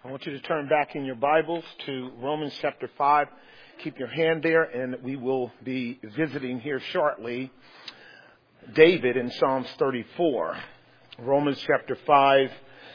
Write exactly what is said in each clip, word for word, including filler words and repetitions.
I want you to turn back in your Bibles to Romans chapter five. Keep your hand there, and we will be visiting here shortly David in Psalms thirty-four. Romans chapter five,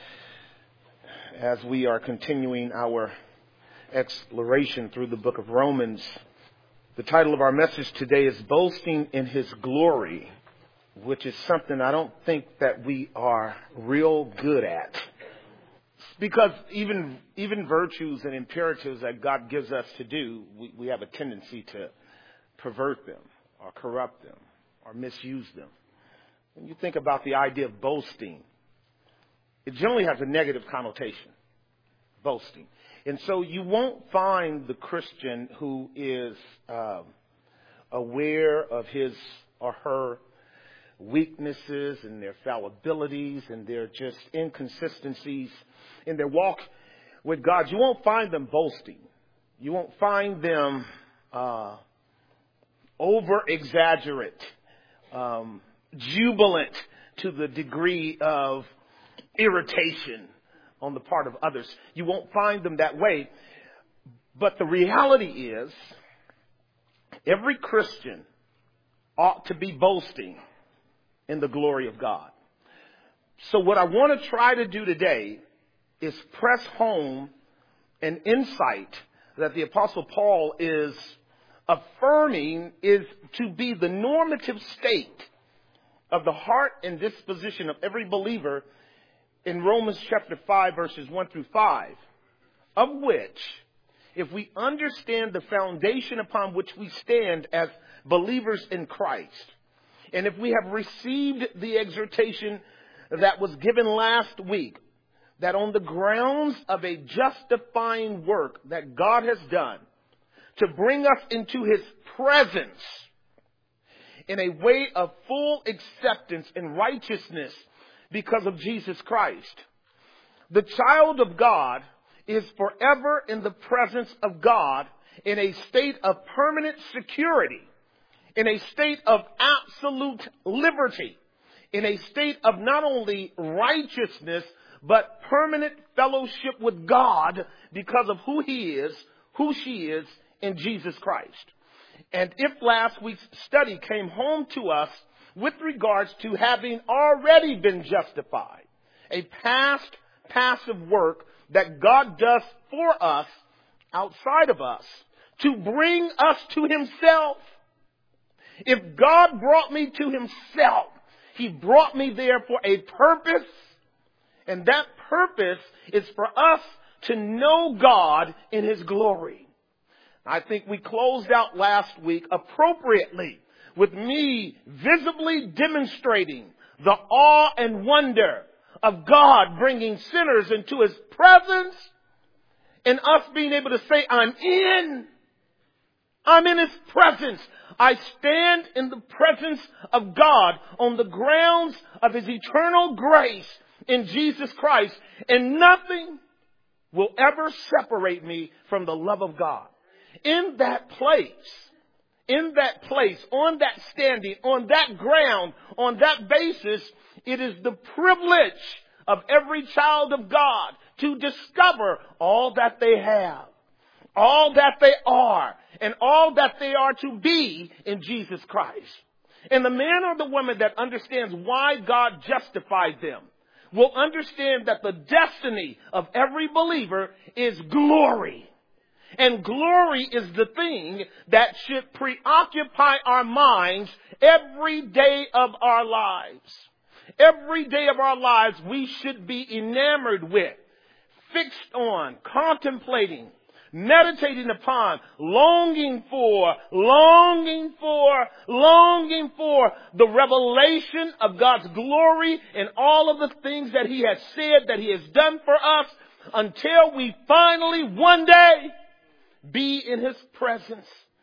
as we are continuing our exploration through the book of Romans. The title of our message today is Boasting in His Glory, which is something I don't think that we are real good at. Because even even virtues and imperatives that God gives us to do, we, we have a tendency to pervert them or corrupt them or misuse them. When you think about the idea of boasting, it generally has a negative connotation, boasting. And so you won't find the Christian who is uh, aware of his or her weaknesses and their fallibilities and their just inconsistencies in their walk with God. You won't find them boasting. You won't find them uh, over-exaggerate, um, jubilant to the degree of irritation on the part of others. You won't find them that way. But the reality is, every Christian ought to be boasting in the glory of God. So what I want to try to do today is press home an insight that the Apostle Paul is affirming is to be the normative state of the heart and disposition of every believer in Romans chapter five, verses one through five, of which, if we understand the foundation upon which we stand as believers in Christ, and if we have received the exhortation that was given last week, that on the grounds of a justifying work that God has done to bring us into His presence in a way of full acceptance and righteousness because of Jesus Christ, the child of God is forever in the presence of God in a state of permanent security, in a state of absolute liberty, in a state of not only righteousness, but permanent fellowship with God because of who He is, who she is in Jesus Christ. And if last week's study came home to us with regards to having already been justified, a past passive work that God does for us outside of us to bring us to Himself. If God brought me to Himself, He brought me there for a purpose. And that purpose is for us to know God in His glory. I think we closed out last week appropriately with me visibly demonstrating the awe and wonder of God bringing sinners into His presence and us being able to say, I'm in. I'm in His presence. I stand in the presence of God on the grounds of His eternal grace in Jesus Christ, and nothing will ever separate me from the love of God. In that place, in that place, on that standing, on that ground, on that basis, it is the privilege of every child of God to discover all that they have, all that they are, and all that they are to be in Jesus Christ. And the man or the woman that understands why God justified them will understand that the destiny of every believer is glory. And glory is the thing that should preoccupy our minds every day of our lives. Every day of our lives we should be enamored with, fixed on, contemplating, meditating upon, longing for, longing for, longing for the revelation of God's glory and all of the things that He has said, that He has done for us, until we finally one day be in His presence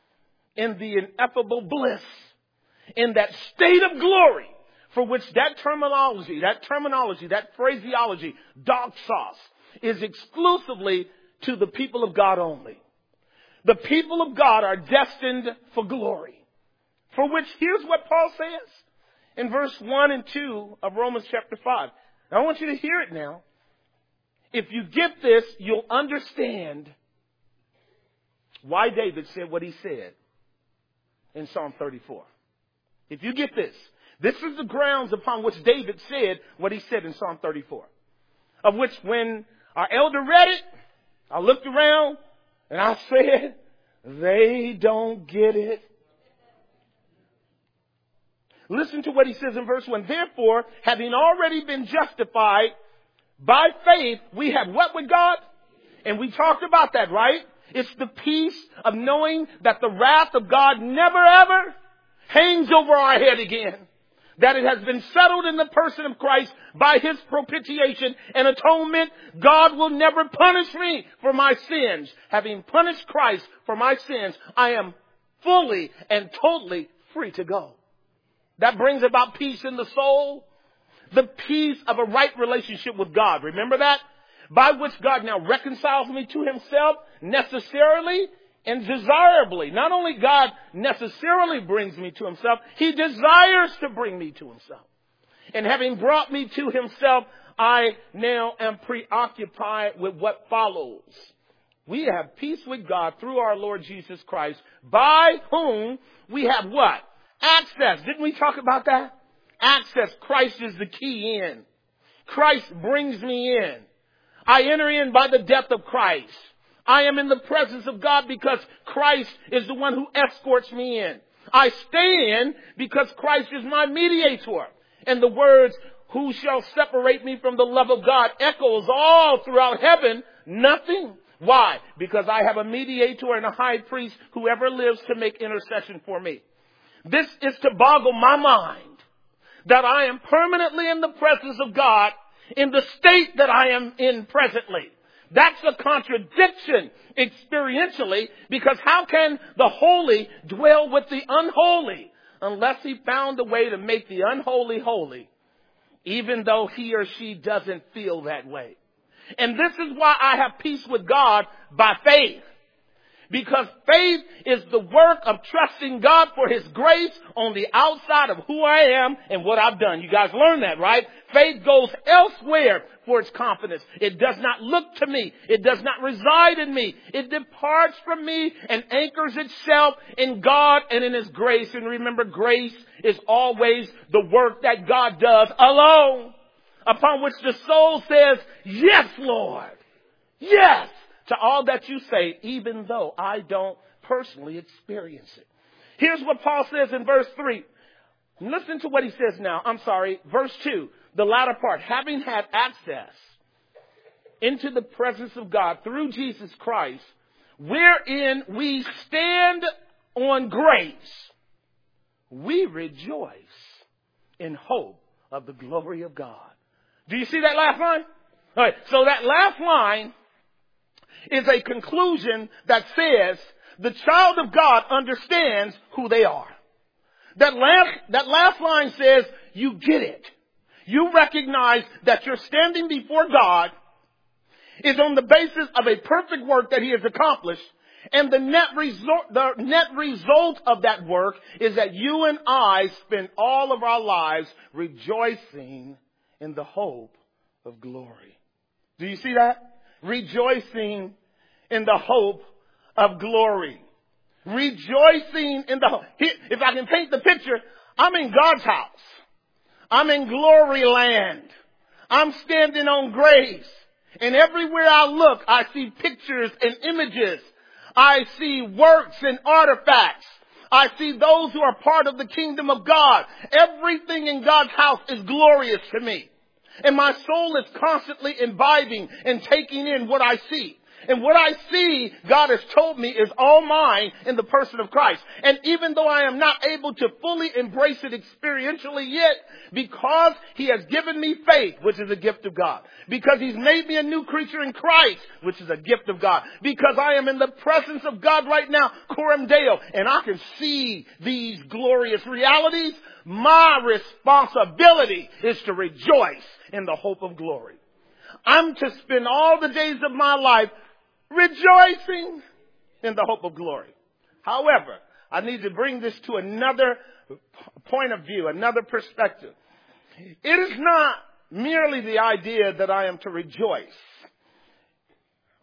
in the ineffable bliss, in that state of glory for which that terminology, that terminology, that phraseology, doxos, is exclusively to the people of God only. The people of God are destined for glory. For which, here's what Paul says in verse one and two of Romans chapter five. Now, I want you to hear it now. if you get this, you'll understand why David said what he said in Psalm thirty-four. If you get this, this is the grounds upon which David said what he said in Psalm thirty-four. Of which when our elder read it, I looked around and I said, they don't get it. Listen to what he says in verse one. Therefore, having already been justified by faith, we have what with God? And we talked about that, right? It's the peace of knowing that the wrath of God never ever hangs over our head again. That it has been settled in the person of Christ by his propitiation and atonement. God will never punish me for my sins. Having punished Christ for my sins, I am fully and totally free to go. That brings about peace in the soul. The peace of a right relationship with God. Remember that? By which God now reconciles me to himself necessarily and desirably. Not only God necessarily brings me to himself, he desires to bring me to himself. And having brought me to himself, I now am preoccupied with what follows. We have peace with God through our Lord Jesus Christ, by whom we have what? Access. Didn't we talk about that? Access. Christ is the key in. Christ brings me in. I enter in by the death of Christ. I am in the presence of God because Christ is the one who escorts me in. I stay in because Christ is my mediator. And the words, who shall separate me from the love of God, echoes all throughout heaven. Nothing. Why? Because I have a mediator and a high priest who ever lives to make intercession for me. This is to boggle my mind that I am permanently in the presence of God in the state that I am in presently. That's a contradiction experientially, because how can the holy dwell with the unholy unless he found a way to make the unholy holy, even though he or she doesn't feel that way? And this is why I have peace with God by faith. Because faith is the work of trusting God for his grace on the outside of who I am and what I've done. You guys learned that, right? Faith goes elsewhere for its confidence. It does not look to me. It does not reside in me. It departs from me and anchors itself in God and in his grace. And remember, grace is always the work that God does alone, upon which the soul says, yes, Lord. Yes. To all that you say, even though I don't personally experience it. Here's what Paul says in verse three. Listen to what he says now. I'm sorry. Verse two, the latter part. Having had access into the presence of God through Jesus Christ, wherein we stand on grace, we rejoice in hope of the glory of God. Do you see that last line? All right. So that last line is a conclusion that says the child of God understands who they are. That last, that last line says you get it. You recognize that you're standing before God is on the basis of a perfect work that he has accomplished. And the net result, the net result of that work is that you and I spend all of our lives rejoicing in the hope of glory. Do you see that? Rejoicing in the hope of glory. Rejoicing in the hope. If I can paint the picture, I'm in God's house. I'm in glory land. I'm standing on grace. And everywhere I look, I see pictures and images. I see works and artifacts. I see those who are part of the kingdom of God. Everything in God's house is glorious to me. And my soul is constantly imbibing and taking in what I see. And what I see, God has told me, is all mine in the person of Christ. And even though I am not able to fully embrace it experientially yet, because he has given me faith, which is a gift of God. Because he's made me a new creature in Christ, which is a gift of God. Because I am in the presence of God right now, Coram Deo, and I can see these glorious realities. My responsibility is to rejoice in the hope of glory. I'm to spend all the days of my life rejoicing in the hope of glory. However, I need to bring this to another point of view, another perspective. It is not merely the idea that I am to rejoice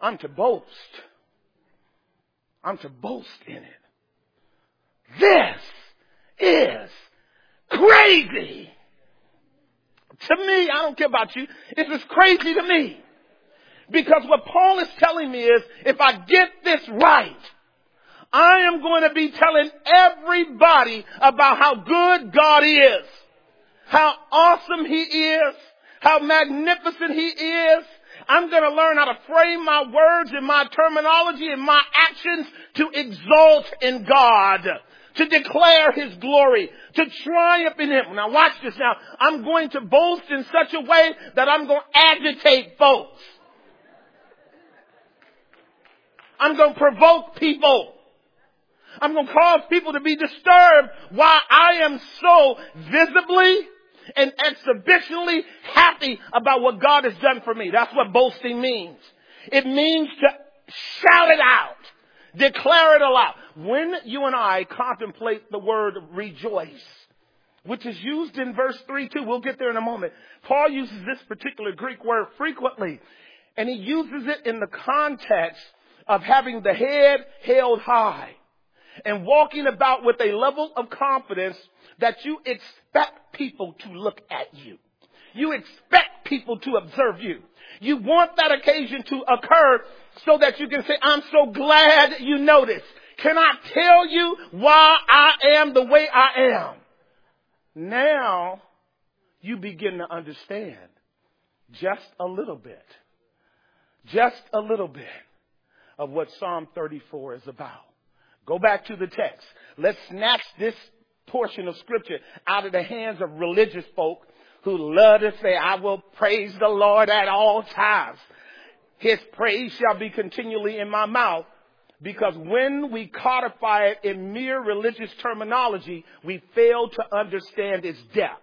I'm to boast. I'm to boast in it. This is crazy. To me, I don't care about you. It's just crazy to me. Because what Paul is telling me is, if I get this right, I am going to be telling everybody about how good God is, how awesome He is, how magnificent He is. I'm going to learn how to frame my words and my terminology and my actions to exalt in God, to declare His glory, to triumph in Him. Now watch this now. I'm going to boast in such a way that I'm going to agitate folks. I'm going to provoke people. I'm going to cause people to be disturbed while I am so visibly and exhibitionally happy about what God has done for me. That's what boasting means. It means to shout it out, declare it aloud. When you and I contemplate the word rejoice, which is used in verse three too, we'll get there in a moment. Paul uses this particular Greek word frequently, and he uses it in the context of having the head held high and walking about with a level of confidence that you expect people to look at you. You expect people to observe you. You want that occasion to occur so that you can say, I'm so glad you noticed. Can I tell you why I am the way I am? Now you begin to understand just a little bit, just a little bit of what Psalm thirty-four is about. Go back to the text. Let's snatch this portion of scripture out of the hands of religious folk who love to say, I will praise the Lord at all times. His praise shall be continually in my mouth. Because when we codify it in mere religious terminology, we fail to understand its depths.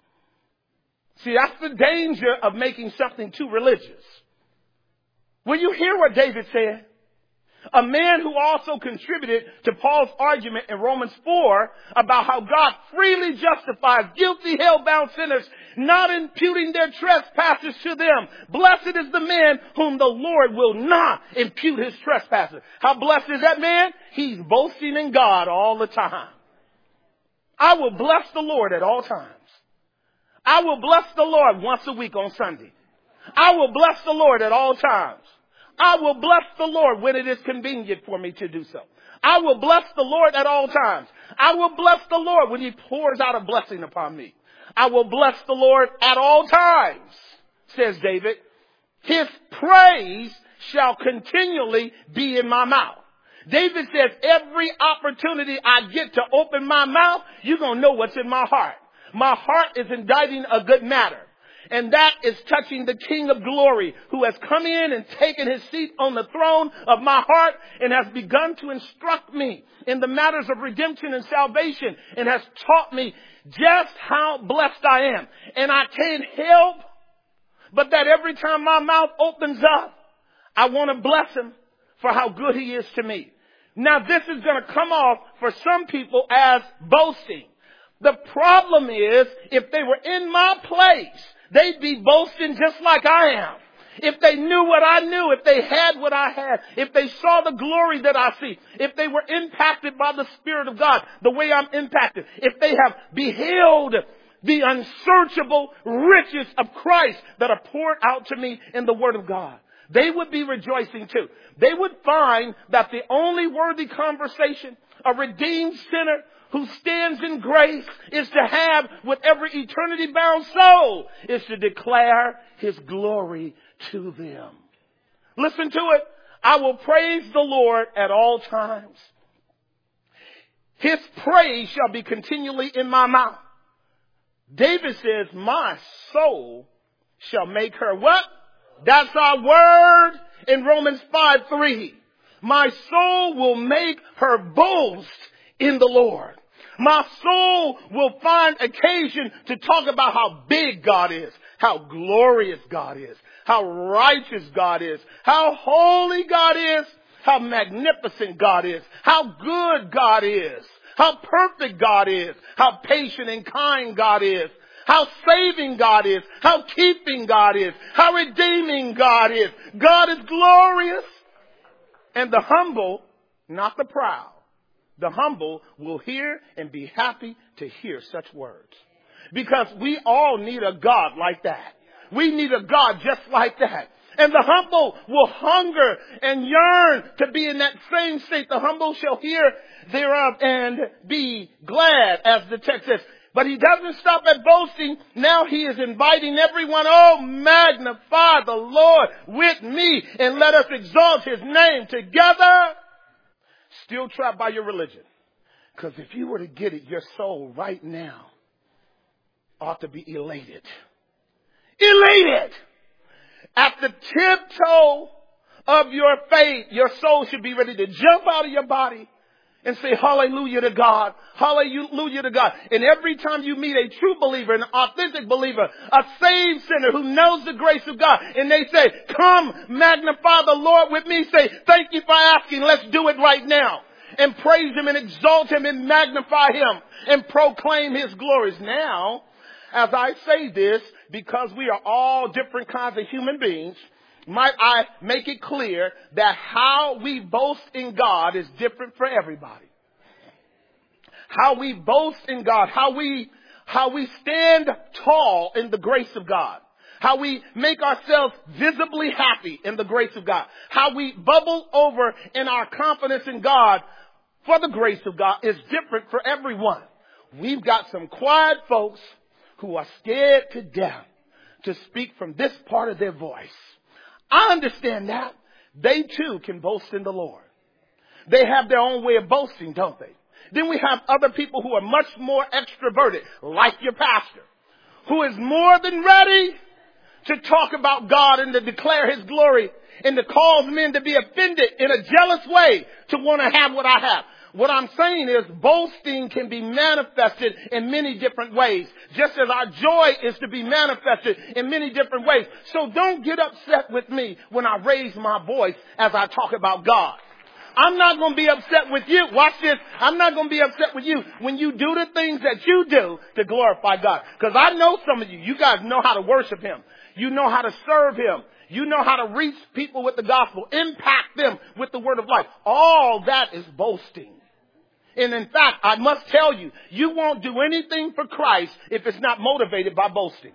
See, that's the danger of making something too religious. Will you hear what David said? A man who also contributed to Paul's argument in Romans four about how God freely justifies guilty, hell-bound sinners, not imputing their trespasses to them. Blessed is the man whom the Lord will not impute his trespasses. How blessed is that man? He's boasting in God all the time. I will bless the Lord at all times. I will bless the Lord once a week on Sunday. I will bless the Lord at all times. I will bless the Lord when it is convenient for me to do so. I will bless the Lord at all times. I will bless the Lord when He pours out a blessing upon me. I will bless the Lord at all times, says David. His praise shall continually be in my mouth. David says, every opportunity I get to open my mouth, you're going to know what's in my heart. My heart is inditing a good matter. And that is touching the King of Glory, who has come in and taken His seat on the throne of my heart and has begun to instruct me in the matters of redemption and salvation and has taught me just how blessed I am. And I can't help but that every time my mouth opens up, I want to bless Him for how good He is to me. Now, this is going to come off for some people as boasting. The problem is, if they were in my place, they'd be boasting just like I am. If they knew what I knew, if they had what I had, if they saw the glory that I see, if they were impacted by the Spirit of God the way I'm impacted, if they have beheld the unsearchable riches of Christ that are poured out to me in the Word of God, they would be rejoicing too. They would find that the only worthy conversation a redeemed sinner who stands in grace is to have with every eternity bound soul is to declare His glory to them. Listen to it. I will praise the Lord at all times. His praise shall be continually in my mouth. David says, my soul shall make her what? That's our word in Romans five three. My soul will make her boast in the Lord. My soul will find occasion to talk about how big God is, how glorious God is, how righteous God is, how holy God is, how magnificent God is, how good God is, how perfect God is, how patient and kind God is, how saving God is, how keeping God is, how redeeming God is. God is glorious. And the humble, not the proud, the humble will hear and be happy to hear such words. Because we all need a God like that. We need a God just like that. And the humble will hunger and yearn to be in that same state. The humble shall hear thereof and be glad, as the text says. But he doesn't stop at boasting. Now he is inviting everyone, oh, magnify the Lord with me and let us exalt his name together. Still trapped by your religion. Because if you were to get it, your soul right now ought to be elated. Elated! At the tiptoe of your faith, your soul should be ready to jump out of your body and say hallelujah to God. Hallelujah to God. And every time you meet a true believer, an authentic believer, a saved sinner who knows the grace of God, and they say, come magnify the Lord with me, say, thank you for asking. Let's do it right now. And praise him and exalt him and magnify him and proclaim his glories. Now, as I say this, because we are all different kinds of human beings, might I make it clear that how we boast in God is different for everybody. How we boast in God, how we, how we stand tall in the grace of God, how we make ourselves visibly happy in the grace of God, how we bubble over in our confidence in God for the grace of God is different for everyone. We've got some quiet folks who are scared to death to speak from this part of their voice. I understand that. They too can boast in the Lord. They have their own way of boasting, don't they? Then we have other people who are much more extroverted, like your pastor, who is more than ready to talk about God and to declare his glory and to cause men to be offended in a jealous way to want to have what I have. What I'm saying is boasting can be manifested in many different ways, just as our joy is to be manifested in many different ways. So don't get upset with me when I raise my voice as I talk about God. I'm not going to be upset with you. Watch this. I'm not going to be upset with you when you do the things that you do to glorify God. Because I know some of you, you guys know how to worship him. You know how to serve him. You know how to reach people with the gospel, impact them with the word of life. All that is boasting. And in fact, I must tell you, you won't do anything for Christ if it's not motivated by boasting.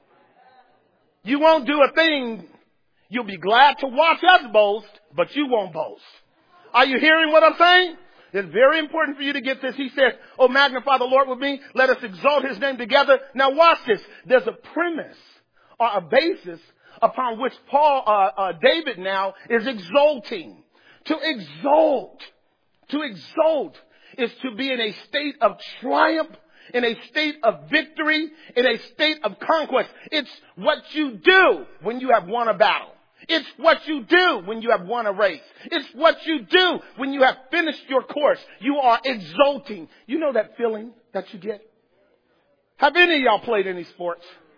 You won't do a thing. You'll be glad to watch us boast, but you won't boast. Are you hearing what I'm saying? It's very important for you to get this. He says, oh, magnify the Lord with me. Let us exalt his name together. Now watch this. There's a premise or a basis upon which Paul, uh, uh, David now is exalting. To exalt, to exalt is to be in a state of triumph, in a state of victory, in a state of conquest. It's what you do when you have won a battle. It's what you do when you have won a race. It's what you do when you have finished your course. You are exulting. You know that feeling that you get? Have any of y'all played any sports?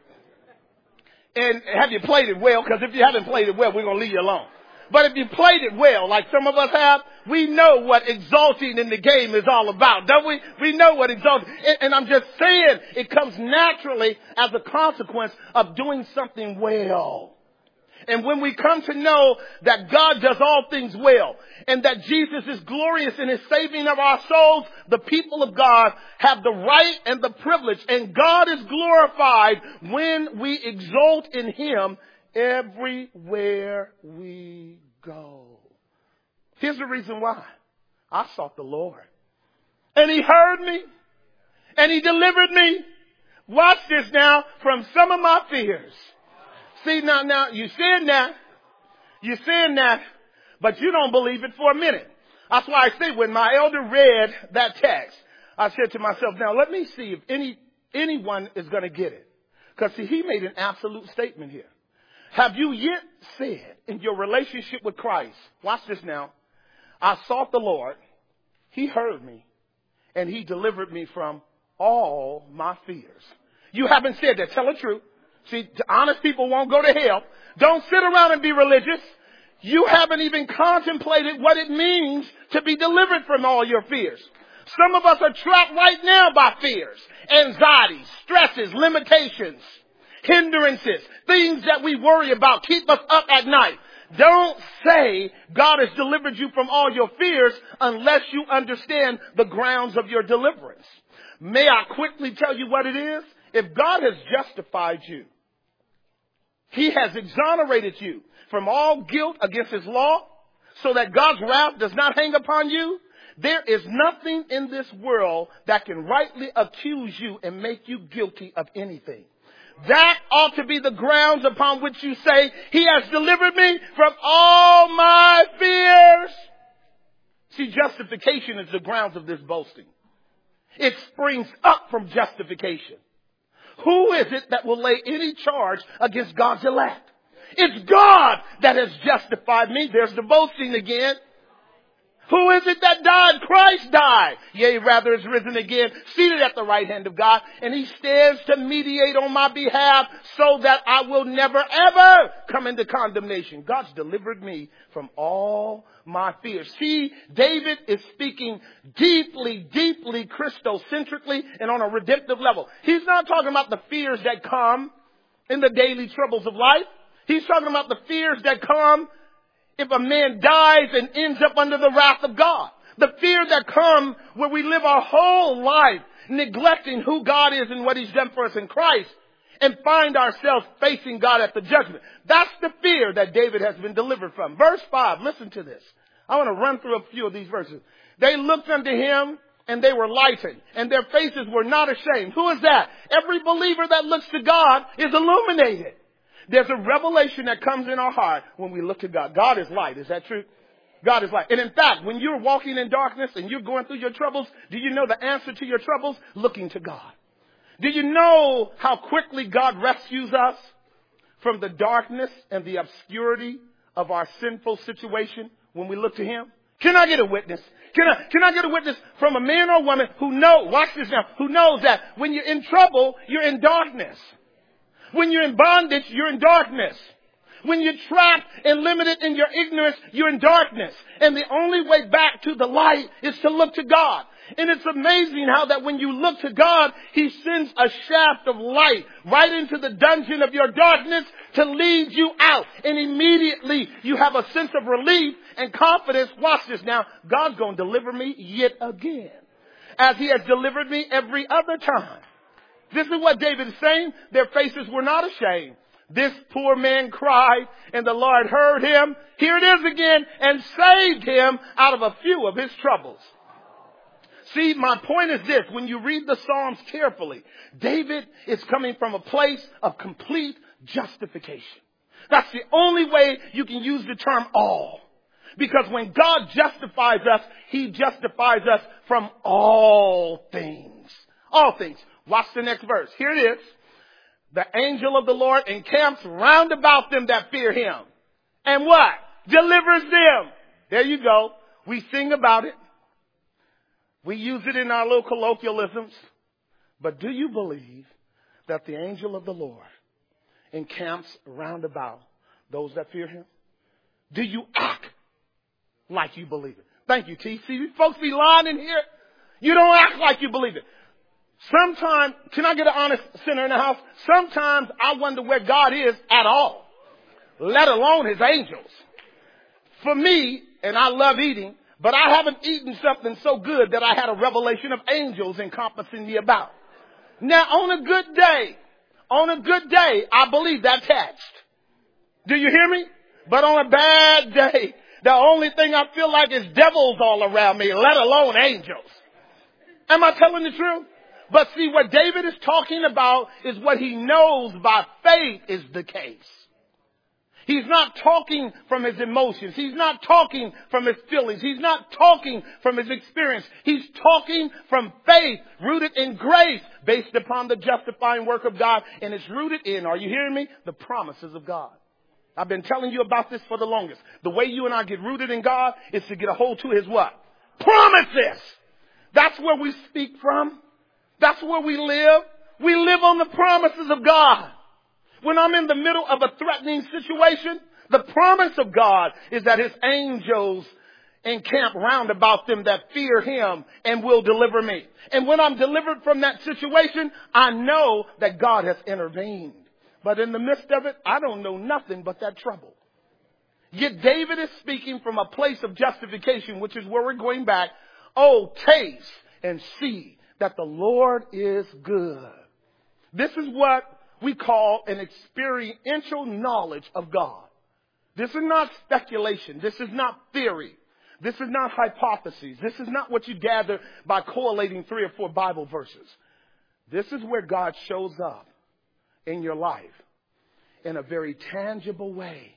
And have you played it well? Because if you haven't played it well, we're going to leave you alone. But if you played it well, like some of us have, we know what exalting in the game is all about, don't we? We know what exalting, and, and I'm just saying it comes naturally as a consequence of doing something well. And when we come to know that God does all things well and that Jesus is glorious in his saving of our souls, the people of God have the right and the privilege, and God is glorified when we exalt in him everywhere we go. Here's the reason why. I sought the Lord. And he heard me. And he delivered me. Watch this now, from some of my fears. See, now, now, you saying that. You're saying that. But you don't believe it for a minute. That's why I say when my elder read that text, I said to myself, now let me see if any anyone is going to get it. Because see, he made an absolute statement here. Have you yet said in your relationship with Christ, watch this now, I sought the Lord, he heard me, and he delivered me from all my fears. You haven't said that. Tell the truth. See, honest people won't go to hell. Don't sit around and be religious. You haven't even contemplated what it means to be delivered from all your fears. Some of us are trapped right now by fears, anxieties, stresses, limitations, hindrances, things that we worry about, keep us up at night. Don't say God has delivered you from all your fears unless you understand the grounds of your deliverance. May I quickly tell you what it is? If God has justified you, He has exonerated you from all guilt against His law so that God's wrath does not hang upon you. There is nothing in this world that can rightly accuse you and make you guilty of anything. That ought to be the grounds upon which you say, He has delivered me from all my fears. See, justification is the grounds of this boasting. It springs up from justification. Who is it that will lay any charge against God's elect? It's God that has justified me. There's the boasting again. Who is it that died? Christ died. Yea, rather is risen again, seated at the right hand of God. And He stands to mediate on my behalf so that I will never, ever come into condemnation. God's delivered me from all my fears. See, David is speaking deeply, deeply Christocentrically and on a redemptive level. He's not talking about the fears that come in the daily troubles of life. He's talking about the fears that come if a man dies and ends up under the wrath of God. The fear that comes where we live our whole life neglecting who God is and what He's done for us in Christ and find ourselves facing God at the judgment. That's the fear that David has been delivered from. Verse five, listen to this. I want to run through a few of these verses. They looked unto Him and they were lightened, and their faces were not ashamed. Who is that? Every believer that looks to God is illuminated. There's a revelation that comes in our heart when we look to God. God is light. Is that true? God is light. And in fact, when you're walking in darkness and you're going through your troubles, do you know the answer to your troubles? Looking to God. Do you know how quickly God rescues us from the darkness and the obscurity of our sinful situation when we look to Him? Can I get a witness? Can I, can I get a witness from a man or woman who knows, watch this now, who knows that when you're in trouble, you're in darkness. When you're in bondage, you're in darkness. When you're trapped and limited in your ignorance, you're in darkness. And the only way back to the light is to look to God. And it's amazing how that when you look to God, He sends a shaft of light right into the dungeon of your darkness to lead you out. And immediately you have a sense of relief and confidence. Watch this now. God's going to deliver me yet again, as He has delivered me every other time. This is what David is saying. Their faces were not ashamed. This poor man cried, and the Lord heard him. Here it is again, and saved him out of a few of his troubles. See, my point is this. When you read the Psalms carefully, David is coming from a place of complete justification. That's the only way you can use the term all. Because when God justifies us, He justifies us from all things. All things. Watch the next verse. Here it is. The angel of the Lord encamps round about them that fear Him. And what? Delivers them. There you go. We sing about it. We use it in our little colloquialisms. But do you believe that the angel of the Lord encamps round about those that fear Him? Do you act like you believe it? Thank you, T. See, folks be lying in here. You don't act like you believe it. Sometimes, can I get an honest sinner in the house? Sometimes I wonder where God is at all, let alone His angels. For me, and I love eating, but I haven't eaten something so good that I had a revelation of angels encompassing me about. Now, on a good day, on a good day, I believe that text. Do you hear me? But on a bad day, the only thing I feel like is devils all around me, let alone angels. Am I telling the truth? But see, what David is talking about is what he knows by faith is the case. He's not talking from his emotions. He's not talking from his feelings. He's not talking from his experience. He's talking from faith rooted in grace based upon the justifying work of God. And it's rooted in, are you hearing me? The promises of God. I've been telling you about this for the longest. The way you and I get rooted in God is to get a hold to His what? Promises. That's where we speak from. That's where we live. We live on the promises of God. When I'm in the middle of a threatening situation, the promise of God is that His angels encamp round about them that fear him and will deliver me. And when I'm delivered from that situation, I know that God has intervened. But in the midst of it, I don't know nothing but that trouble. Yet David is speaking from a place of justification, which is where we're going back. Oh, taste and see that the Lord is good. This is what we call an experiential knowledge of God. This is not speculation. This is not theory. This is not hypotheses. This is not what you gather by correlating three or four Bible verses. This is where God shows up in your life in a very tangible way,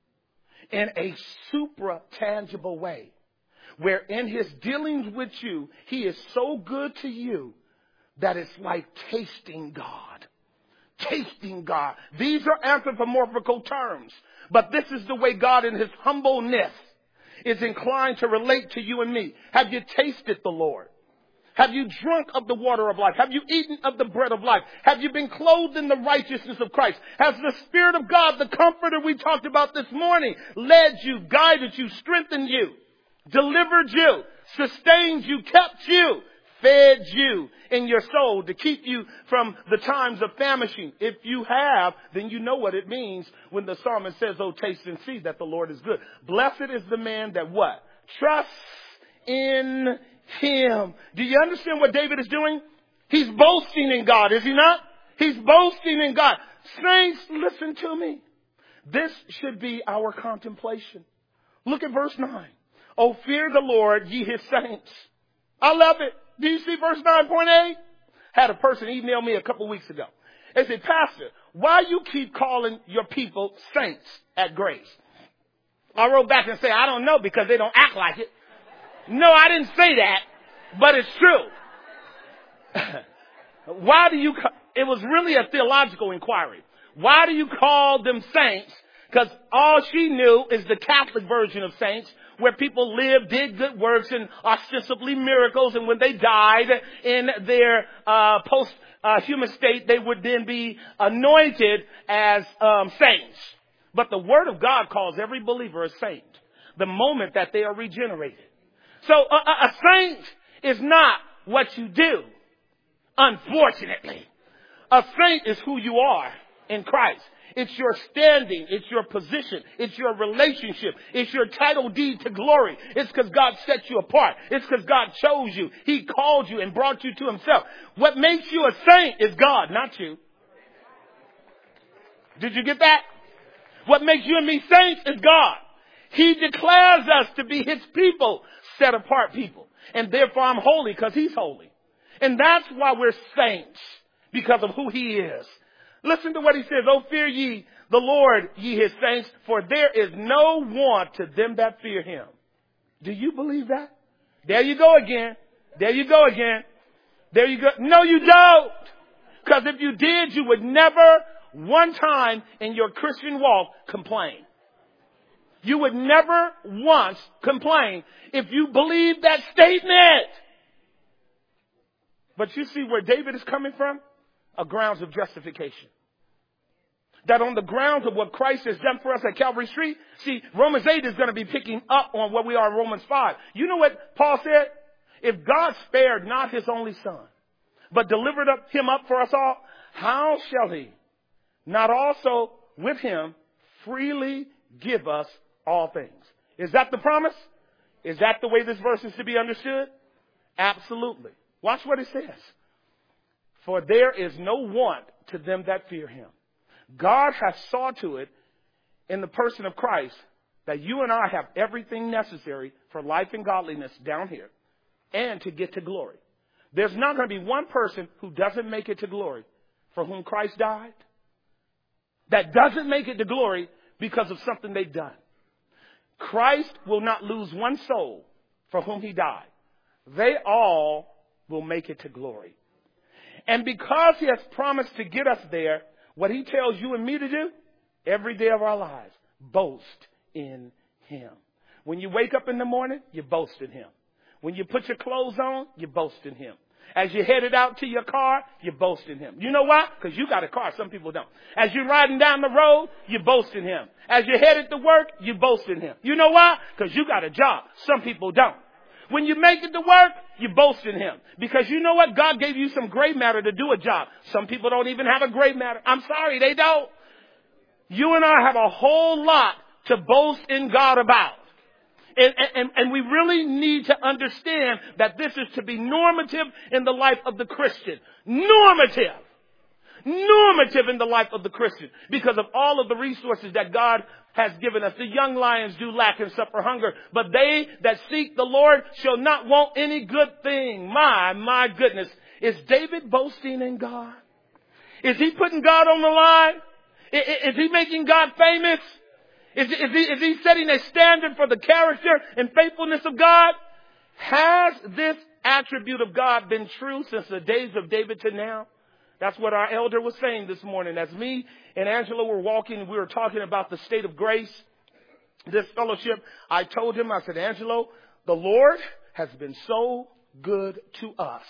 in a supra-tangible way, where in his dealings with you, he is so good to you that it's like tasting God. Tasting God. These are anthropomorphical terms, but this is the way God in his humbleness is inclined to relate to you and me. Have you tasted the Lord? Have you drunk of the water of life? Have you eaten of the bread of life? Have you been clothed in the righteousness of Christ? Has the Spirit of God, the comforter we talked about this morning, led you, guided you, strengthened you, delivered you, sustained you, kept you, fed you in your soul to keep you from the times of famishing? If you have, then you know what it means when the psalmist says, oh, taste and see that the Lord is good. Blessed is the man that what? Trusts in him. Do you understand what David is doing? He's boasting in God, is he not? He's boasting in God. Saints, listen to me. This should be our contemplation. Look at verse nine. Oh, fear the Lord, ye his saints. I love it. Do you see verse nine point eight? Had a person email me a couple weeks ago. They said, Pastor, why you keep calling your people saints at Grace? I wrote back and said, I don't know, because they don't act like it. No, I didn't say that, but it's true. Why do you, it was really a theological inquiry. Why do you call them saints? Because all she knew is the Catholic version of saints, where people lived, did good works and ostensibly miracles. And when they died in their uh, post-human uh, state, they would then be anointed as um, saints. But the Word of God calls every believer a saint the moment that they are regenerated. So a, a saint is not what you do, unfortunately. A saint is who you are in Christ. It's your standing. It's your position. It's your relationship. It's your title deed to glory. It's because God set you apart. It's because God chose you. He called you and brought you to himself. What makes you a saint is God, not you. Did you get that? What makes you and me saints is God. He declares us to be his people, set apart people. And therefore I'm holy because he's holy. And that's why we're saints, because of who he is. Listen to what he says. Oh, fear ye the Lord, ye his saints, for there is no want to them that fear him. Do you believe that? There you go again. There you go again. There you go. No, you don't. Because if you did, you would never one time in your Christian walk complain. You would never once complain if you believe that statement. But you see where David is coming from? A grounds of justification. That on the grounds of what Christ has done for us at Calvary Street, see, Romans eight is going to be picking up on what we are in Romans five. You know what Paul said? If God spared not his only son, but delivered up him up for us all, how shall he not also with him freely give us all things? Is that the promise? Is that the way this verse is to be understood? Absolutely. Watch what it says. For there is no want to them that fear him. God has saw to it in the person of Christ that you and I have everything necessary for life and godliness down here and to get to glory. There's not going to be one person who doesn't make it to glory for whom Christ died, that doesn't make it to glory because of something they've done. Christ will not lose one soul for whom he died. They all will make it to glory. And because he has promised to get us there, what he tells you and me to do every day of our lives, boast in him. When you wake up in the morning, you boast in him. When you put your clothes on, you boast in him. As you're headed out to your car, you boast in him. You know why? Because you got a car. Some people don't. As you're riding down the road, you boast in him. As you're headed to work, you boast in him. You know why? Because you got a job. Some people don't. When you make it to work, you boast in him. Because you know what? God gave you some gray matter to do a job. Some people don't even have a gray matter. I'm sorry, they don't. You and I have a whole lot to boast in God about. And, and, and we really need to understand that this is to be normative in the life of the Christian. Normative. Normative in the life of the Christian. Because of all of the resources that God has given us. The young lions do lack and suffer hunger, but they that seek the Lord shall not want any good thing. My, my goodness. Is David boasting in God? Is he putting God on the line? Is, is he making God famous? Is, is, he, is he setting a standard for the character and faithfulness of God? Has this attribute of God been true since the days of David to now? That's what our elder was saying this morning. As me and Angela were walking, we were talking about the state of grace, this fellowship. I told him, I said, Angelo, the Lord has been so good to us,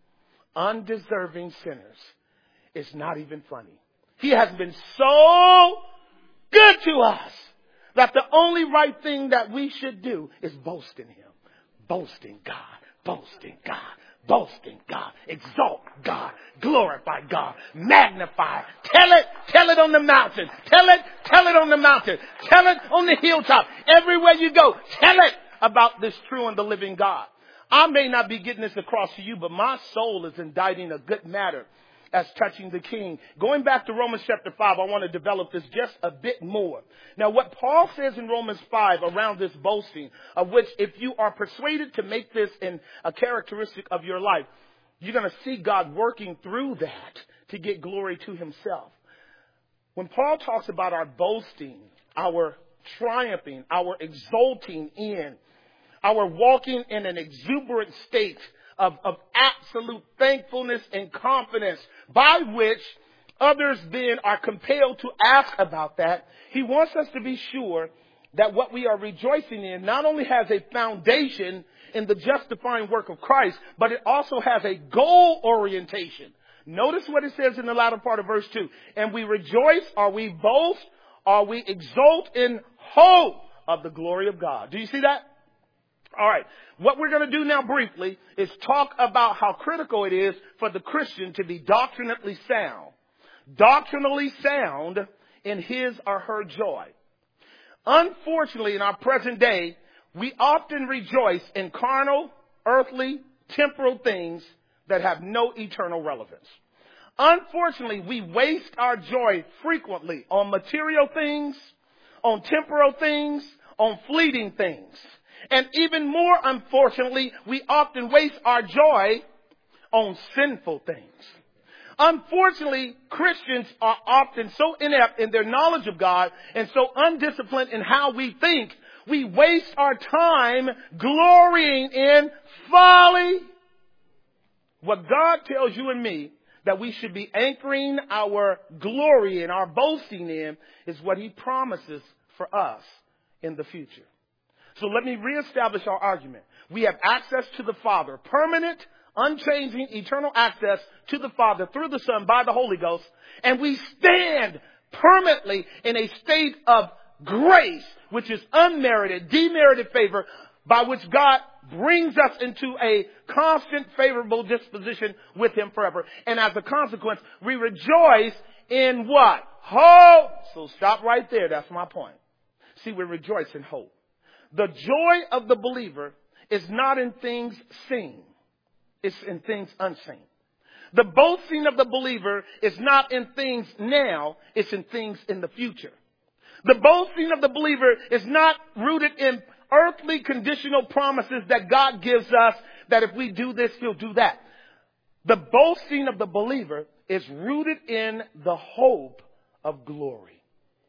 undeserving sinners. It's not even funny. He has been so good to us that the only right thing that we should do is boast in him. Boast in God. Boast in God. Boast in God. Exalt God. Glorify God. Magnify. Tell it. Tell it on the mountain. Tell it. Tell it on the mountain. Tell it on the hilltop. Everywhere you go, tell it about this true and the living God. I may not be getting this across to you, but my soul is indicting a good matter as touching the King. Going back to Romans chapter five, I want to develop this just a bit more. Now, what Paul says in Romans five around this boasting, of which if you are persuaded to make this in a characteristic of your life, you're going to see God working through that to get glory to himself. When Paul talks about our boasting, our triumphing, our exulting in, our walking in an exuberant state Of, of absolute thankfulness and confidence by which others then are compelled to ask about that. He wants us to be sure that what we are rejoicing in not only has a foundation in the justifying work of Christ, but it also has a goal orientation. Notice what it says in the latter part of verse two. And we rejoice, or we boast, or we exult in hope of the glory of God. Do you see that? All right. What we're going to do now briefly is talk about how critical it is for the Christian to be doctrinally sound. Doctrinally sound in his or her joy. Unfortunately, in our present day, we often rejoice in carnal, earthly, temporal things that have no eternal relevance. Unfortunately, we waste our joy frequently on material things, on temporal things, on fleeting things. And even more unfortunately, we often waste our joy on sinful things. Unfortunately, Christians are often so inept in their knowledge of God and so undisciplined in how we think, we waste our time glorying in folly. What God tells you and me that we should be anchoring our glory and our boasting in is what he promises for us in the future. So let me reestablish our argument. We have access to the Father, permanent, unchanging, eternal access to the Father through the Son by the Holy Ghost. And we stand permanently in a state of grace, which is unmerited, demerited favor, by which God brings us into a constant favorable disposition with him forever. And as a consequence, we rejoice in what? Hope. So stop right there. That's my point. See, we rejoice in hope. The joy of the believer is not in things seen. It's in things unseen. The boasting of the believer is not in things now. It's in things in the future. The boasting of the believer is not rooted in earthly conditional promises that God gives us that if we do this, he'll do that. The boasting of the believer is rooted in the hope of glory.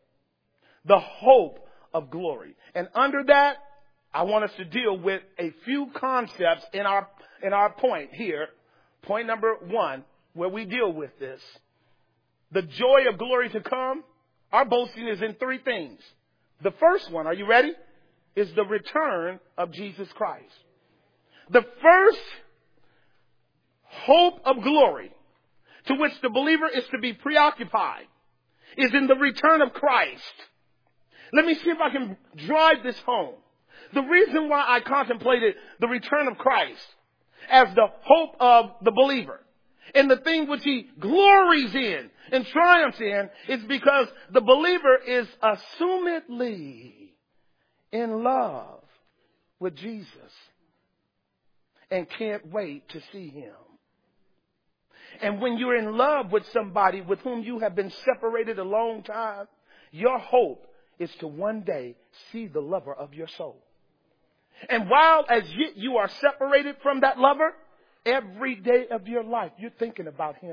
The hope of glory. And under that, I want us to deal with a few concepts in our in our point here. Point number one, where we deal with this. The joy of glory to come. Our boasting is in three things. The first one, are you ready? Is the return of Jesus Christ. The first hope of glory to which the believer is to be preoccupied is in the return of Christ. Let me see if I can drive this home. The reason why I contemplated the return of Christ as the hope of the believer and the thing which he glories in and triumphs in is because the believer is assumedly in love with Jesus and can't wait to see him. And when you're in love with somebody with whom you have been separated a long time, your hope is to one day see the lover of your soul. And while as yet you are separated from that lover, every day of your life you're thinking about him.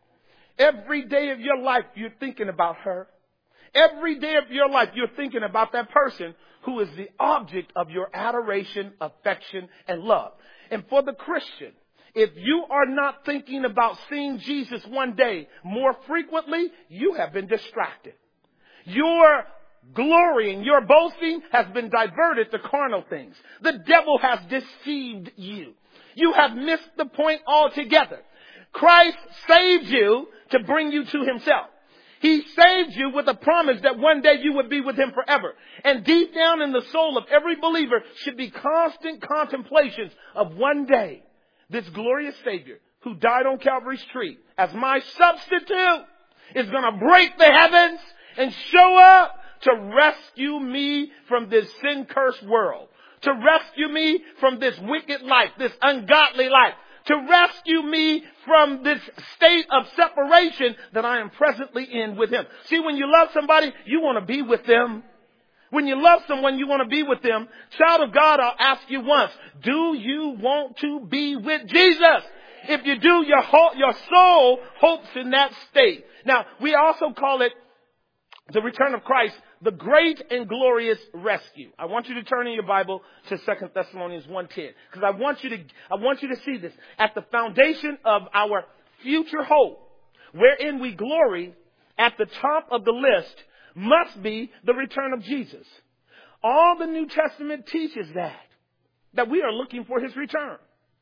Every day of your life you're thinking about her. Every day of your life you're thinking about that person who is the object of your adoration, affection, and love. And for the Christian, if you are not thinking about seeing Jesus one day more frequently, you have been distracted. Your glorying, your boasting has been diverted to carnal things. The devil has deceived you. You have missed the point altogether. Christ saved you to bring you to himself. He saved you with a promise that one day you would be with him forever. And deep down in the soul of every believer should be constant contemplations of one day this glorious Savior who died on Calvary's tree as my substitute is going to break the heavens and show up to rescue me from this sin-cursed world, to rescue me from this wicked life, this ungodly life, to rescue me from this state of separation that I am presently in with him. See, when you love somebody, you want to be with them. When you love someone, you want to be with them. Child of God, I'll ask you once, do you want to be with Jesus? If you do, your whole, your soul hopes in that state. Now, we also call it the return of Christ, the great and glorious rescue. I want you to turn in your Bible to Second Thessalonians one ten, because I want you to, I want you to see this. At the foundation of our future hope, wherein we glory, at the top of the list must be the return of Jesus. All the New Testament teaches that, that we are looking for his return.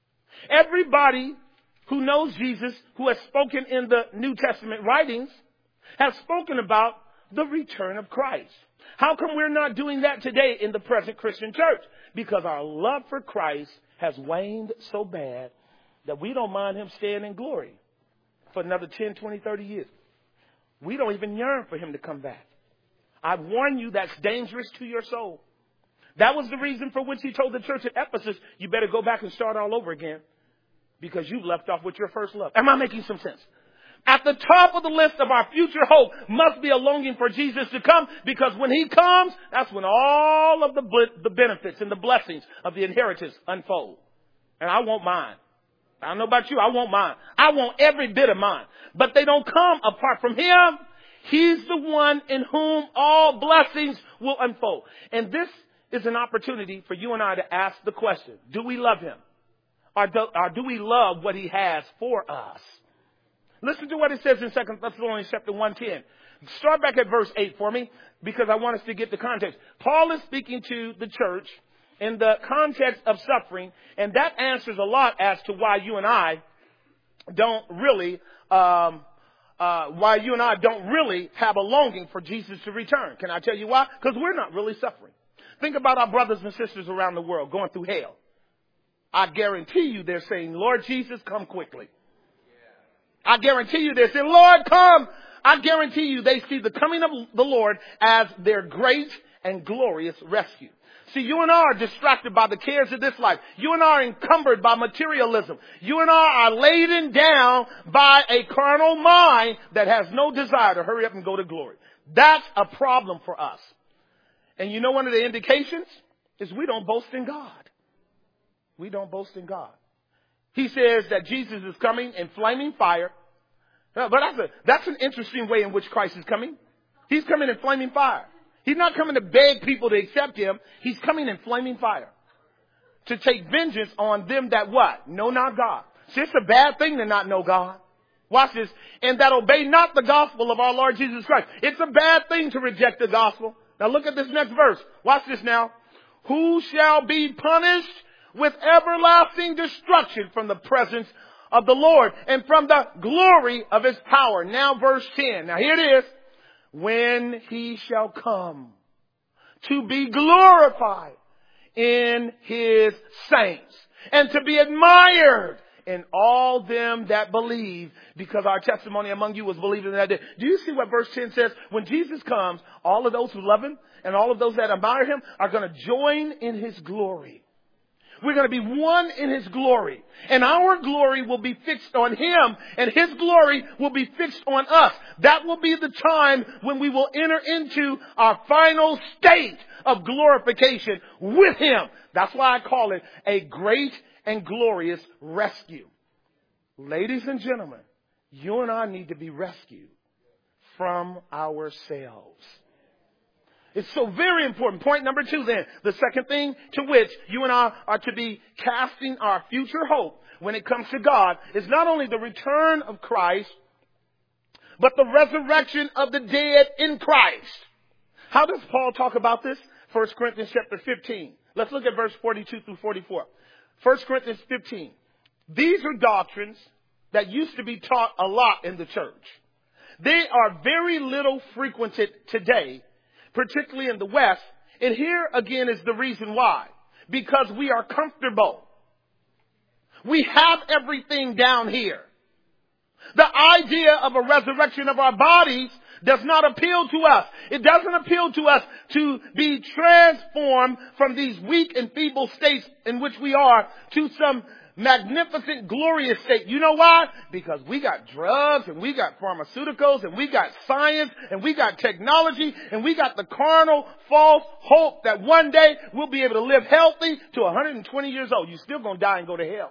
Everybody who knows Jesus, who has spoken in the New Testament writings, has spoken about the return of Christ. How come we're not doing that today in the present Christian church? Because our love for Christ has waned so bad that we don't mind him staying in glory for another ten, twenty, thirty years. We don't even yearn for him to come back. I warn you, that's dangerous to your soul. That was the reason for which he told the church at Ephesus, you better go back and start all over again because you've left off with your first love. Am I making some sense? At the top of the list of our future hope must be a longing for Jesus to come, because when he comes, that's when all of the, the benefits and the blessings of the inheritance unfold. And I want mine. I don't know about you. I want mine. I want every bit of mine. But they don't come apart from him. He's the one in whom all blessings will unfold. And this is an opportunity for you and I to ask the question, do we love him? Or do, or do we love what he has for us? Listen to what it says in Second Thessalonians chapter one ten. Start back at verse eight for me, because I want us to get the context. Paul is speaking to the church in the context of suffering, and that answers a lot as to why you and I don't really, um, uh, why you and I don't really have a longing for Jesus to return. Can I tell you why? Because we're not really suffering. Think about our brothers and sisters around the world going through hell. I guarantee you they're saying, Lord Jesus, come quickly. I guarantee you they're saying, Lord, come. I guarantee you they see the coming of the Lord as their great and glorious rescue. See, you and I are distracted by the cares of this life. You and I are encumbered by materialism. You and I are laden down by a carnal mind that has no desire to hurry up and go to glory. That's a problem for us. And you know one of the indications is we don't boast in God. We don't boast in God. He says that Jesus is coming in flaming fire. But that's, a, that's an interesting way in which Christ is coming. He's coming in flaming fire. He's not coming to beg people to accept him. He's coming in flaming fire to take vengeance on them that what? Know not God. See, it's a bad thing to not know God. Watch this. And that obey not the gospel of our Lord Jesus Christ. It's a bad thing to reject the gospel. Now look at this next verse. Watch this now. Who shall be punished with everlasting destruction from the presence of the Lord and from the glory of his power. Now verse ten. Now here it is. When he shall come to be glorified in his saints and to be admired in all them that believe, because our testimony among you was believing in that day. Do you see what verse ten says? When Jesus comes, all of those who love him and all of those that admire him are going to join in his glory. We're going to be one in his glory. And our glory will be fixed on him, and his glory will be fixed on us. That will be the time when we will enter into our final state of glorification with him. That's why I call it a great and glorious rescue. Ladies and gentlemen, you and I need to be rescued from ourselves. It's so very important. Point number two then, the second thing to which you and I are to be casting our future hope when it comes to God is not only the return of Christ, but the resurrection of the dead in Christ. How does Paul talk about this? First Corinthians chapter fifteen. Let's look at verse forty-two through forty-four. First Corinthians fifteen. These are doctrines that used to be taught a lot in the church. They are very little frequented today, particularly in the West. And here again is the reason why. Because we are comfortable. We have everything down here. The idea of a resurrection of our bodies does not appeal to us. It doesn't appeal to us to be transformed from these weak and feeble states in which we are to some magnificent, glorious state. You know why? Because we got drugs and we got pharmaceuticals and we got science and we got technology and we got the carnal, false hope that one day we'll be able to live healthy to one hundred twenty years old. You're still going to die and go to hell.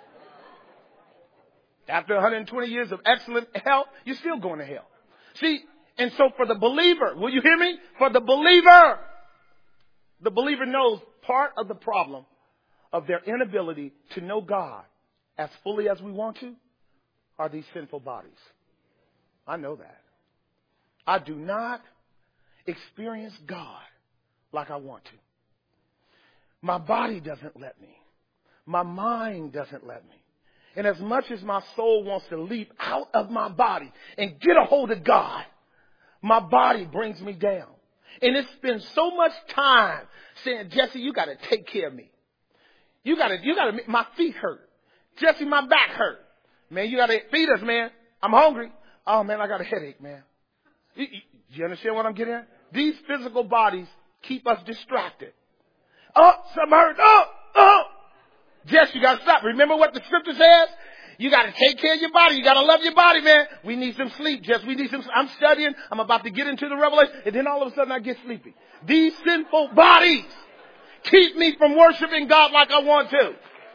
After one hundred twenty years of excellent health, you're still going to hell. See, and so for the believer, will you hear me? For the believer, the believer knows part of the problem of their inability to know God as fully as we want to are these sinful bodies. I know that. I do not experience God like I want to. My body doesn't let me. My mind doesn't let me. And as much as my soul wants to leap out of my body and get a hold of God, my body brings me down. And it spends so much time saying, Jesse, you got to take care of me. You got to, you got to, my feet hurt. Jesse, my back hurt. Man, you got to feed us, man. I'm hungry. Oh, man, I got a headache, man. You, you, you understand what I'm getting at? These physical bodies keep us distracted. Oh, something hurt. Oh, oh. Jess, you got to stop. Remember what the scripture says? You got to take care of your body. You got to love your body, man. We need some sleep, Jess. We need some. I'm studying. I'm about to get into the revelation. And then all of a sudden I get sleepy. These sinful bodies keep me from worshiping God like I want to.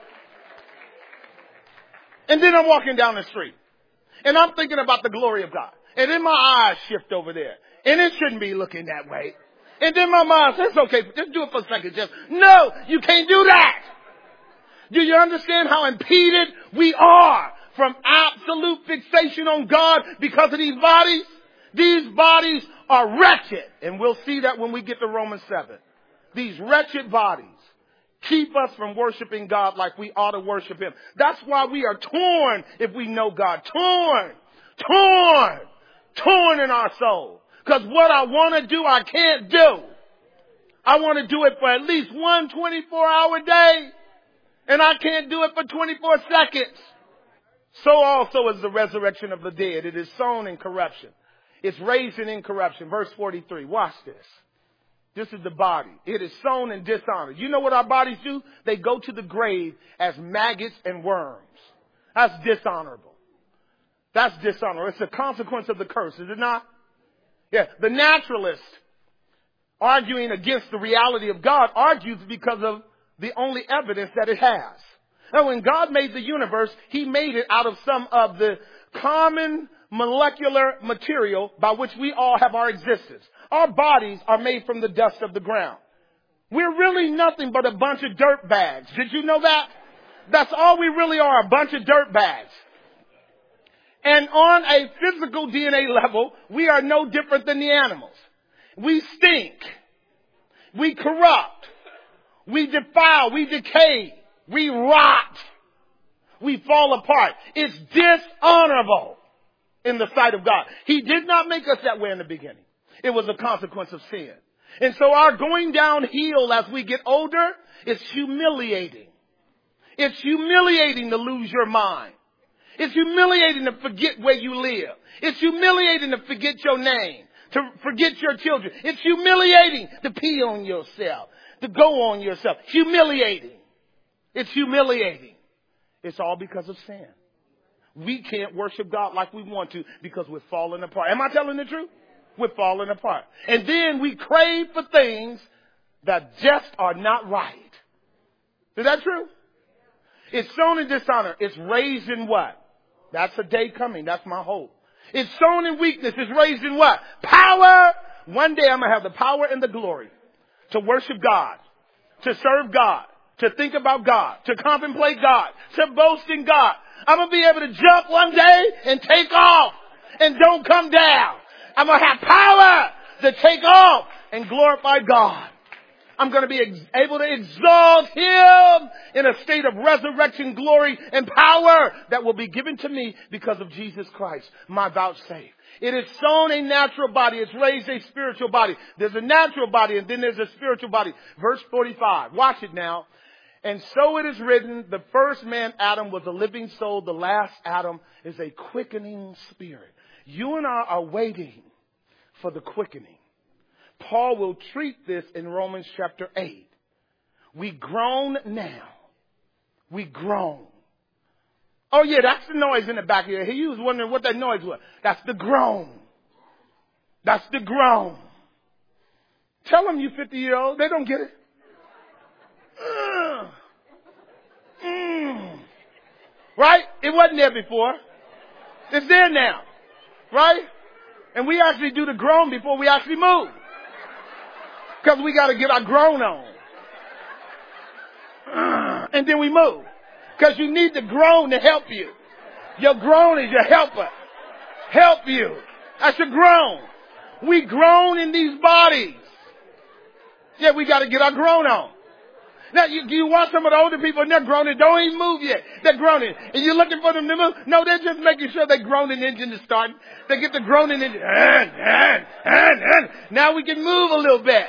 And then I'm walking down the street. And I'm thinking about the glory of God. And then my eyes shift over there. And it shouldn't be looking that way. And then my mind says, okay, just do it for a second, Jess. No, you can't do that. Do you understand how impeded we are from absolute fixation on God because of these bodies? These bodies are wretched. And we'll see that when we get to Romans seven. These wretched bodies keep us from worshiping God like we ought to worship him. That's why we are torn if we know God. Torn, torn, torn in our soul. Because what I want to do, I can't do. I want to do it for at least one twenty-four hour day. And I can't do it for twenty-four seconds. So also is the resurrection of the dead. It is sown in corruption. It's raised in incorruption. Verse forty-three. Watch this. This is the body. It is sown in dishonor. You know what our bodies do? They go to the grave as maggots and worms. That's dishonorable. That's dishonorable. It's a consequence of the curse, is it not? Yeah. The naturalist, arguing against the reality of God, argues because of the only evidence that it has. Now, when God made the universe, he made it out of some of the common molecular material by which we all have our existence. Our bodies are made from the dust of the ground. We're really nothing but a bunch of dirt bags. Did you know that? That's all we really are, a bunch of dirt bags. And on a physical D N A level, we are no different than the animals. We stink. We corrupt. We defile, we decay, we rot. we fall apart. It's dishonorable in the sight of God. He did not make us that way in the beginning. It was a consequence of sin. And so our going downhill as we get older is humiliating. It's humiliating to lose your mind. It's humiliating to forget where you live. It's humiliating to forget your name, to forget your children. It's humiliating to pee on yourself, to go on yourself. Humiliating. It's humiliating. It's all because of sin. We can't worship God like we want to because we're falling apart. Am I telling the truth? We're falling apart. And then we crave for things that just are not right. Is that true? It's sown in dishonor. It's raised in what? That's a day coming. That's my hope. It's sown in weakness. It's raised in what? Power. One day I'm going to have the power and the glory to worship God, to serve God, to think about God, to contemplate God, to boast in God. I'm going to be able to jump one day and take off and don't come down. I'm going to have power to take off and glorify God. I'm going to be ex- able to exalt Him in a state of resurrection, glory, and power that will be given to me because of Jesus Christ, my vouchsafe. It is sown a natural body. It's raised a spiritual body. There's a natural body and then there's a spiritual body. Verse forty-five. Watch it now. And so it is written, the first man, Adam, was a living soul. The last Adam is a quickening spirit. You and I are waiting for the quickening. Paul will treat this in Romans chapter eight. We groan now. We groan. Oh yeah, that's the noise in the back of your head. He was wondering what that noise was. That's the groan. That's the groan. Tell them you fifty year old. They don't get it. Uh, mm. Right? It wasn't there before. It's there now. Right? And we actually do the groan before we actually move. Because we got to get our groan on. Uh, and then we move. Because you need the groan to help you. Your groan is your helper. Help you. That's your groan. We groan in these bodies. Yeah, we got to get our groan on. Now, you, you watch some of the older people and they're groaning. Don't even move yet. They're groaning. And you're looking for them to move. No, they're just making sure their groaning engine is starting. They get the groaning engine. And, and, and, and. Now we can move a little bit.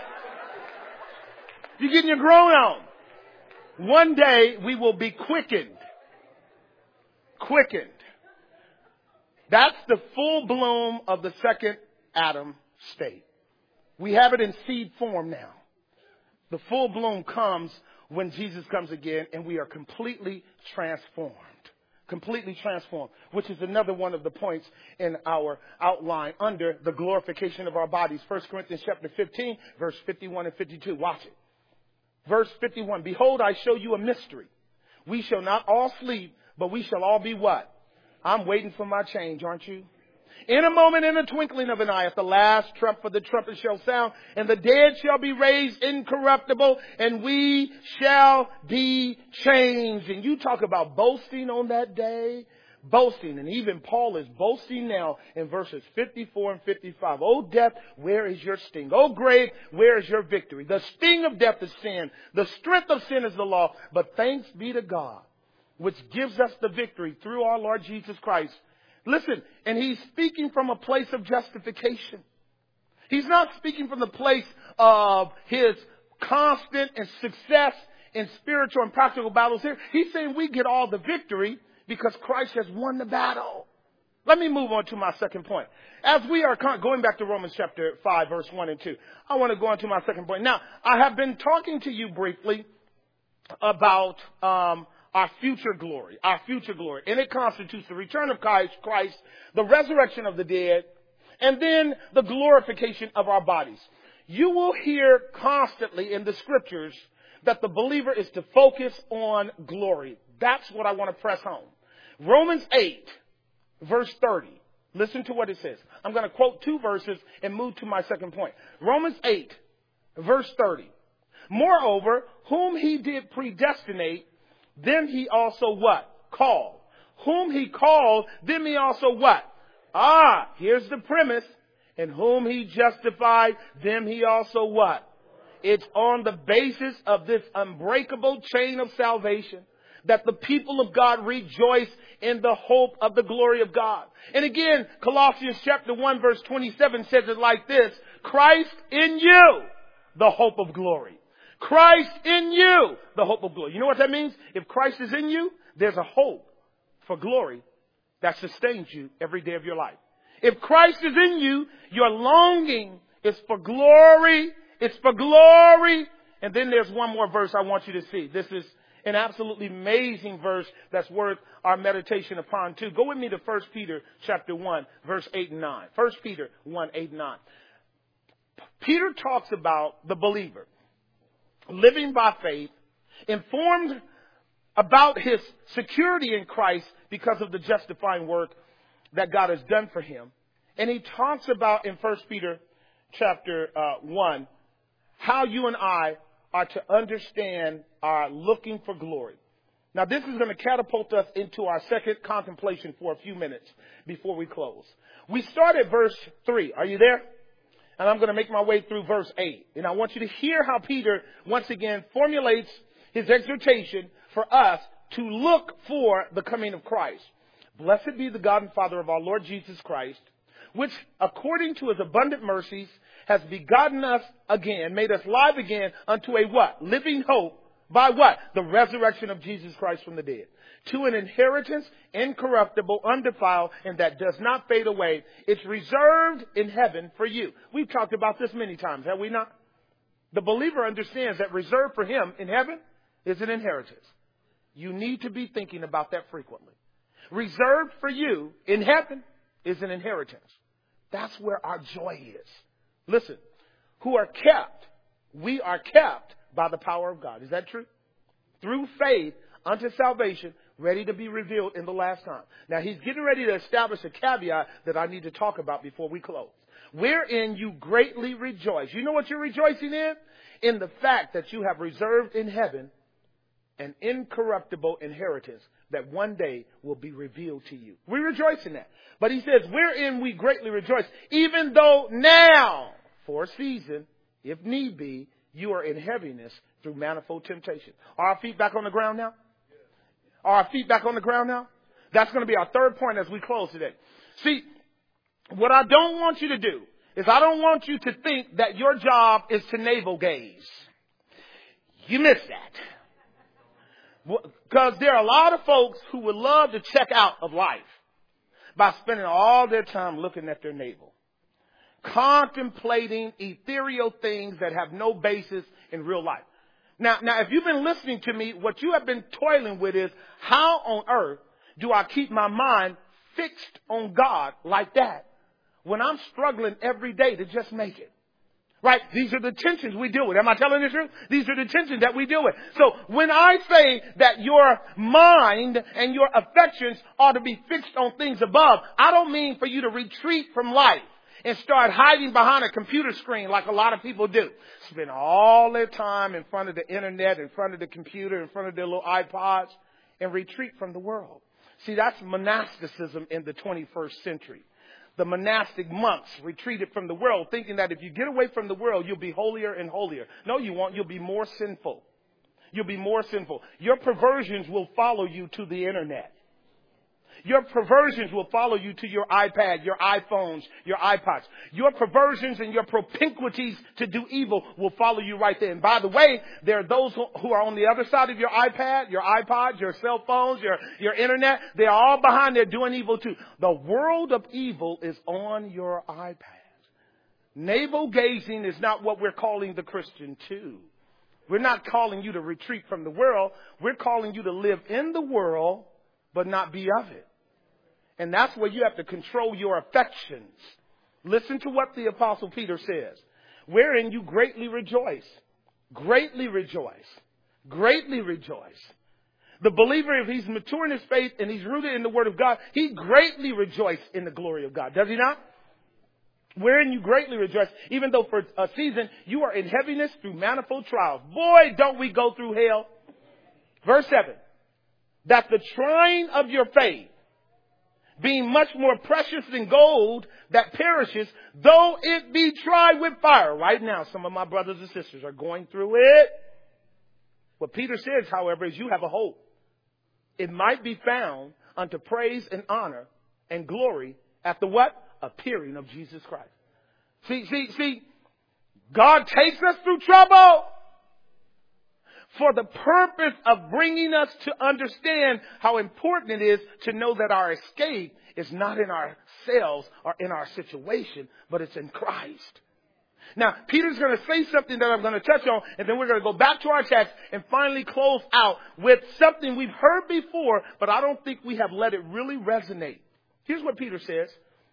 You're getting your groan on. One day we will be quickened. Quickened. That's the full bloom of the second Adam state. We have it in seed form now. The full bloom comes when Jesus comes again and we are completely transformed. Completely transformed, which is another one of the points in our outline under the glorification of our bodies. First Corinthians chapter fifteen, verse fifty-one and fifty-two. Watch it. Verse fifty-one, behold, I show you a mystery. We shall not all sleep, but we shall all be what? I'm waiting for my change, aren't you? In a moment, in a twinkling of an eye, at the last trump for the trumpet shall sound, and the dead shall be raised incorruptible, and we shall be changed. And you talk about boasting on that day. Boasting, and even Paul is boasting now in verses fifty-four and fifty-five. Oh death, where is your sting? Oh grave, where is your victory? The sting of death is sin. The strength of sin is the law. But thanks be to God, which gives us the victory through our Lord Jesus Christ. Listen, and he's speaking from a place of justification. He's not speaking from the place of his constant and success in spiritual and practical battles here. He's saying we get all the victory because Christ has won the battle. Let me move on to my second point. As we are going back to Romans chapter five, verse one and two, I want to go on to my second point. Now, I have been talking to you briefly about um, our future glory, our future glory. And it constitutes the return of Christ, the resurrection of the dead, and then the glorification of our bodies. You will hear constantly in the scriptures that the believer is to focus on glory. That's what I want to press home. Romans eight, verse thirty. Listen to what it says. I'm going to quote two verses and move to my second point. Romans eight, verse thirty. Moreover, whom he did predestinate, them he also what? Called. Whom he called, them he also what? Ah, here's the premise. And whom he justified, them he also what? It's on the basis of this unbreakable chain of salvation that the people of God rejoice in the hope of the glory of God. And again, Colossians chapter one verse twenty-seven says it like this: Christ in you, the hope of glory. Christ in you, the hope of glory. You know what that means? If Christ is in you, there's a hope for glory that sustains you every day of your life. If Christ is in you, your longing is for glory. It's for glory. And then there's one more verse I want you to see. This is an absolutely amazing verse that's worth our meditation upon too. Go with me to First Peter chapter one, verse eight and nine. First Peter one, eight and nine. Peter talks about the believer living by faith, informed about his security in Christ because of the justifying work that God has done for him. And he talks about in First Peter chapter uh, one, how you and I are to understand our looking for glory. Now, this is going to catapult us into our second contemplation for a few minutes before we close. We start at verse three. Are you there? And I'm going to make my way through verse eight. And I want you to hear how Peter, once again, formulates his exhortation for us to look for the coming of Christ. Blessed be the God and Father of our Lord Jesus Christ, which, according to his abundant mercies, has begotten us again, made us live again unto a what? Living hope. By what? The resurrection of Jesus Christ from the dead. To an inheritance incorruptible, undefiled, and that does not fade away. It's reserved in heaven for you. We've talked about this many times, have we not? The believer understands that reserved for him in heaven is an inheritance. You need to be thinking about that frequently. Reserved for you in heaven is an inheritance. That's where our joy is. Listen, who are kept, we are kept by the power of God. Is that true? Through faith unto salvation, ready to be revealed in the last time. Now, he's getting ready to establish a caveat that I need to talk about before we close. Wherein you greatly rejoice. You know what you're rejoicing in? In the fact that you have reserved in heaven an incorruptible inheritance that one day will be revealed to you. We rejoice in that. But he says, wherein we greatly rejoice, even though now, for a season, if need be, you are in heaviness through manifold temptation. Are our feet back on the ground now? Are our feet back on the ground now? That's going to be our third point as we close today. See, what I don't want you to do is I don't want you to think that your job is to navel gaze. You missed that. Because there are a lot of folks who would love to check out of life by spending all their time looking at their navel, contemplating ethereal things that have no basis in real life. Now, now, if you've been listening to me, what you have been toiling with is, how on earth do I keep my mind fixed on God like that when I'm struggling every day to just make it? Right? These are the tensions we deal with. Am I telling the truth? These are the tensions that we deal with. So when I say that your mind and your affections ought to be fixed on things above, I don't mean for you to retreat from life and start hiding behind a computer screen like a lot of people do. Spend all their time in front of the internet, in front of the computer, in front of their little iPods, and retreat from the world. See, that's monasticism in the twenty-first century. The monastic monks retreated from the world, thinking that if you get away from the world, you'll be holier and holier. No, you won't. You'll be more sinful. You'll be more sinful. Your perversions will follow you to the internet. Your perversions will follow you to your iPad, your iPhones, your iPods. Your perversions and your propinquities to do evil will follow you right there. And by the way, there are those who are on the other side of your iPad, your iPods, your cell phones, your, your internet. They're all behind there doing evil too. The world of evil is on your iPad. Navel gazing is not what we're calling the Christian to. We're not calling you to retreat from the world. We're calling you to live in the world, but not be of it. And that's where you have to control your affections. Listen to what the Apostle Peter says. Wherein you greatly rejoice. Greatly rejoice. Greatly rejoice. The believer, if he's mature in his faith and he's rooted in the Word of God, he greatly rejoices in the glory of God. Does he not? Wherein you greatly rejoice, even though for a season you are in heaviness through manifold trials. Boy, don't we go through hell. Verse seven. That the trying of your faith, being much more precious than gold that perishes, though it be tried with fire. Right now, some of my brothers and sisters are going through it. What Peter says, however, is you have a hope. it might be found unto praise and honor and glory at the what? Appearing of Jesus Christ. See, see, see, God takes us through trouble for the purpose of bringing us to understand how important it is to know that our escape is not in ourselves or in our situation, but it's in Christ. Now, Peter's going to say something that I'm going to touch on, and then we're going to go back to our text and finally close out with something we've heard before, but I don't think we have let it really resonate. Here's what Peter says.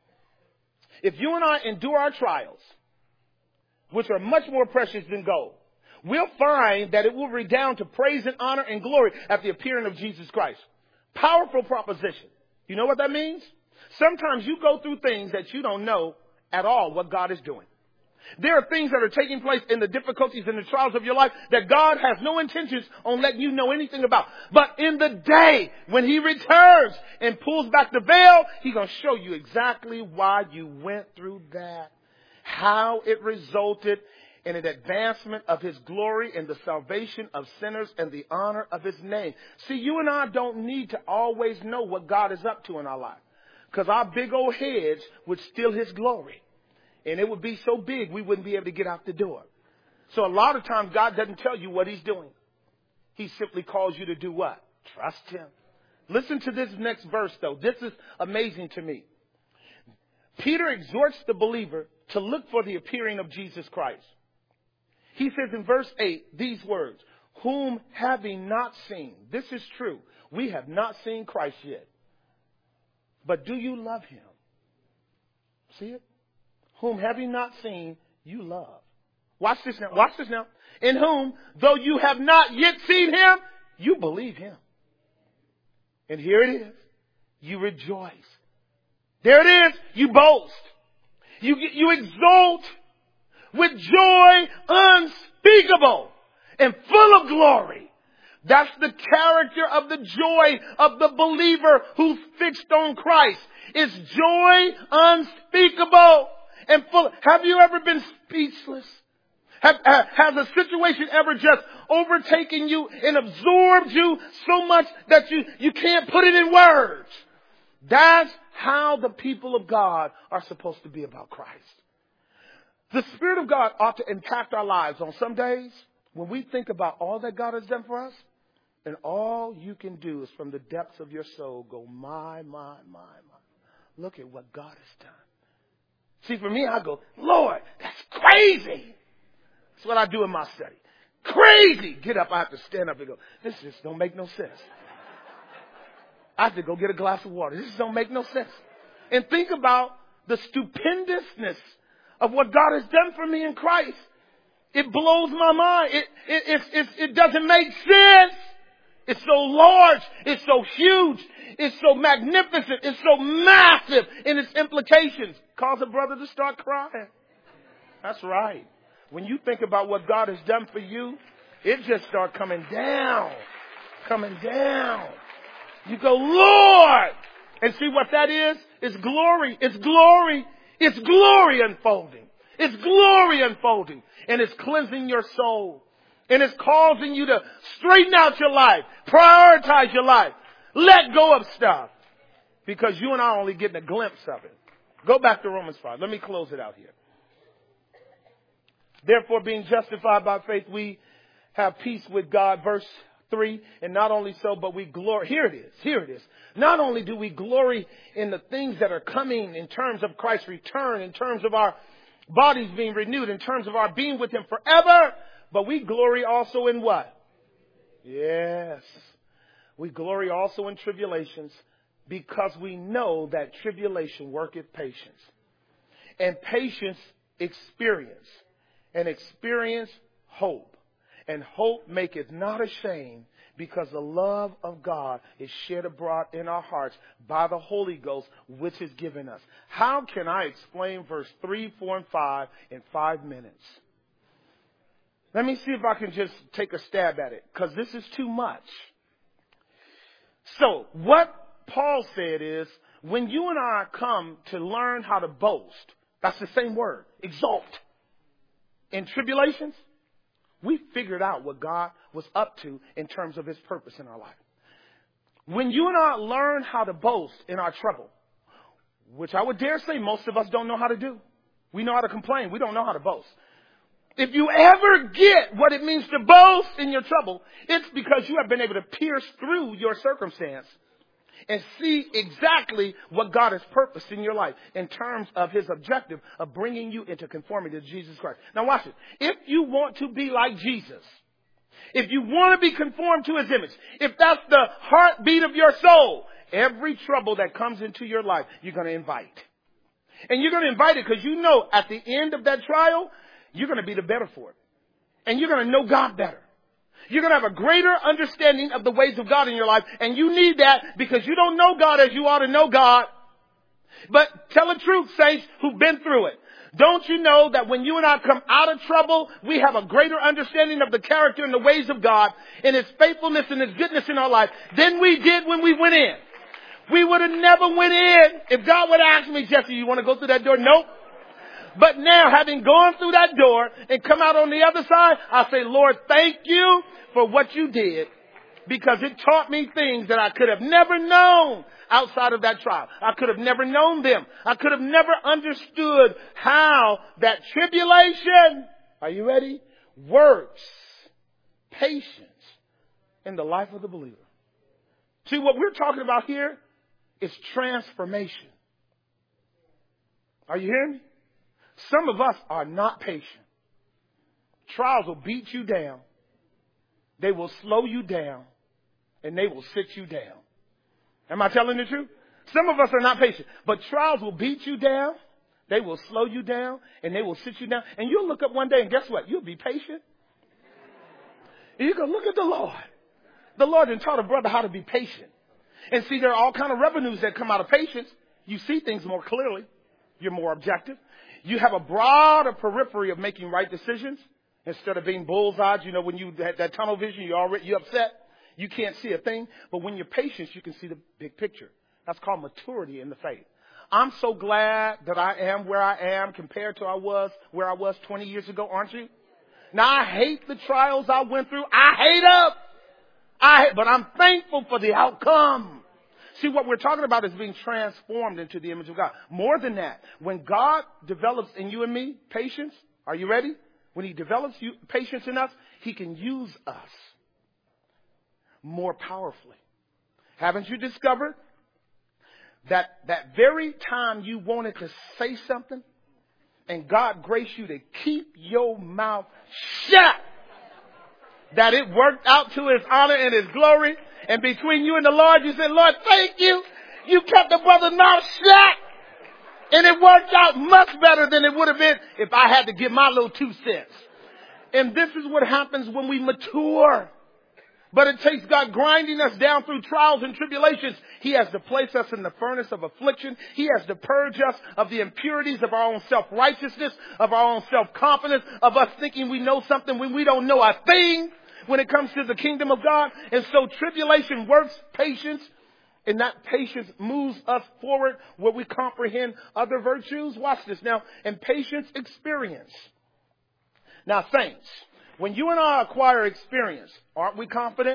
If you and I endure our trials, which are much more precious than gold, we'll find that it will redound to praise and honor and glory at the appearing of Jesus Christ. Powerful proposition. You know what that means? Sometimes you go through things that you don't know at all what God is doing. There are things that are taking place in the difficulties and the trials of your life that God has no intentions on letting you know anything about. But in the day when he returns and pulls back the veil, he's going to show you exactly why you went through that, how it resulted in an advancement of his glory and the salvation of sinners and the honor of his name. See, you and I don't need to always know what God is up to in our life, because our big old heads would steal his glory. And it would be so big, we wouldn't be able to get out the door. So a lot of times, God doesn't tell you what he's doing. He simply calls you to do what? Trust him. Listen to this next verse, though. This is amazing to me. Peter exhorts the believer to look for the appearing of Jesus Christ. He says in verse eight, these words, whom having not seen, this is true, we have not seen Christ yet. But do you love him? See it? Whom having not seen, you love. Watch this now. Watch this now. In whom, though you have not yet seen him, you believe him. And here it is. You rejoice. There it is. You boast. You, you exult with joy unspeakable and full of glory. That's the character of the joy of the believer who's fixed on Christ. It's joy unspeakable and full. Have you ever been speechless? Have, have, has a situation ever just overtaken you and absorbed you so much that you, you can't put it in words? That's how the people of God are supposed to be about Christ. The Spirit of God ought to impact our lives on some days when we think about all that God has done for us, and all you can do is from the depths of your soul go, my, my, my, my. Look at what God has done. See, for me, I go, Lord, that's crazy. That's what I do in my study. Crazy. Get up. I have to stand up and go, this just don't make no sense. I have to go get a glass of water. This just don't make no sense. And think about the stupendousness of what God has done for me in Christ. It blows my mind. It, it, it, it, it doesn't make sense. It's so large. It's so huge. It's so magnificent. It's so massive in its implications. Cause a brother to start crying. That's right. When you think about what God has done for you, it just starts coming down. Coming down. You go, Lord! And see what that is? It's glory. It's glory. It's glory unfolding. It's glory unfolding. And it's cleansing your soul. And it's causing you to straighten out your life. Prioritize your life. Let go of stuff. Because you and I are only getting a glimpse of it. Go back to Romans five. Let me close it out here. Therefore, being justified by faith, we have peace with God. Verse three. And not only so, but we glory. Here it is. Here it is. Not only do we glory in the things that are coming in terms of Christ's return, in terms of our bodies being renewed, in terms of our being with him forever, but we glory also in what? Yes. We glory also in tribulations, because we know that tribulation worketh patience. And patience experience. And experience hope. And hope maketh not ashamed, because the love of God is shed abroad in our hearts by the Holy Ghost, which is given us. How can I explain verse three, four, and five in five minutes? Let me see if I can just take a stab at it, because this is too much. So, what Paul said is, when you and I come to learn how to boast, that's the same word, exalt, in tribulations, we figured out what God was up to in terms of his purpose in our life. When you and I learn how to boast in our trouble, which I would dare say most of us don't know how to do. We know how to complain. We don't know how to boast. If you ever get what it means to boast in your trouble, it's because you have been able to pierce through your circumstance and see exactly what God has purposed in your life in terms of his objective of bringing you into conformity to Jesus Christ. Now watch it. If you want to be like Jesus, if you want to be conformed to his image, if that's the heartbeat of your soul, every trouble that comes into your life, you're going to invite. And you're going to invite it because you know at the end of that trial, you're going to be the better for it. And you're going to know God better. You're going to have a greater understanding of the ways of God in your life. And you need that because you don't know God as you ought to know God. But tell the truth, saints who've been through it. Don't you know that when you and I come out of trouble, we have a greater understanding of the character and the ways of God and his faithfulness and his goodness in our life than we did when we went in. We would have never went in if God would have asked me, Jesse, you want to go through that door? Nope. But now, having gone through that door and come out on the other side, I say, Lord, thank you for what you did, because it taught me things that I could have never known outside of that trial. I could have never known them. I could have never understood how that tribulation, are you ready, works patience in the life of the believer. See, what we're talking about here is transformation. Are you hearing me? Some of us are not patient. Trials will beat you down. They will slow you down. And they will sit you down. Am I telling the truth? Some of us are not patient. But trials will beat you down. They will slow you down. And they will sit you down. And you'll look up one day and guess what? You'll be patient. And you go, look at the Lord. The Lord done taught a brother how to be patient. And see, there are all kind of revenues that come out of patience. You see things more clearly. You're more objective. You have a broader periphery of making right decisions instead of being bullseyed. You know, when you had that tunnel vision, you're already you're upset. You can't see a thing. But when you're patient, you can see the big picture. That's called maturity in the faith. I'm so glad that I am where I am compared to I was where I was twenty years ago, aren't you? Now, I hate the trials I went through. I hate them. I hate, but I'm thankful for the outcome. See, what we're talking about is being transformed into the image of God. More than that, when God develops in you and me patience, are you ready? When he develops you, patience in us, he can use us more powerfully. Haven't you discovered that that very time you wanted to say something and God graced you to keep your mouth shut, that it worked out to his honor and his glory? And between you and the Lord, you said, Lord, thank you. You kept the brother's mouth shut. And it worked out much better than it would have been if I had to give my little two cents. And this is what happens when we mature. But it takes God grinding us down through trials and tribulations. He has to place us in the furnace of affliction. He has to purge us of the impurities of our own self-righteousness, of our own self-confidence, of us thinking we know something when we don't know a thing when it comes to the kingdom of God. And so tribulation works patience, and that patience moves us forward where we comprehend other virtues. Watch this now. And patience experience. Now, saints, when you and I acquire experience, aren't we confident?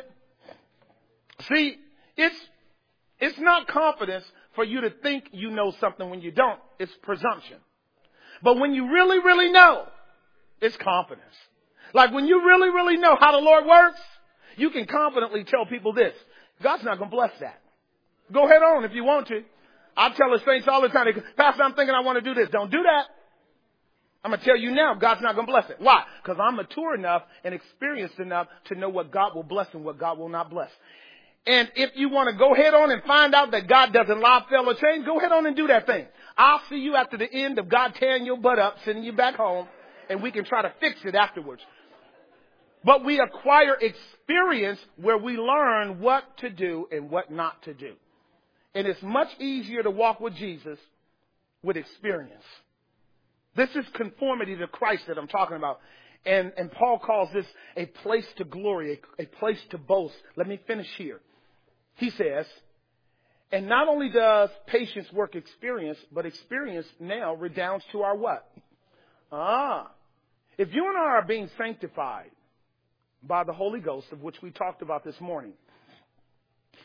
See, it's, it's not confidence for you to think you know something when you don't. It's presumption. But when you really, really know, it's confidence. Like when you really, really know how the Lord works, you can confidently tell people this. God's not going to bless that. Go ahead on if you want to. I tell the saints all the time, Pastor, I'm thinking I want to do this. Don't do that. I'm going to tell you now, God's not going to bless it. Why? Because I'm mature enough and experienced enough to know what God will bless and what God will not bless. And if you want to go ahead on and find out that God doesn't lie, fail, or change, go ahead on and do that thing. I'll see you after the end of God tearing your butt up, sending you back home, and we can try to fix it afterwards. But we acquire experience where we learn what to do and what not to do. And it's much easier to walk with Jesus with experience. This is conformity to Christ that I'm talking about. And, and Paul calls this a place to glory, a, a place to boast. Let me finish here. He says, and not only does patience work experience, but experience now redounds to our what? Ah, if you and I are being sanctified by the Holy Ghost, of which we talked about this morning,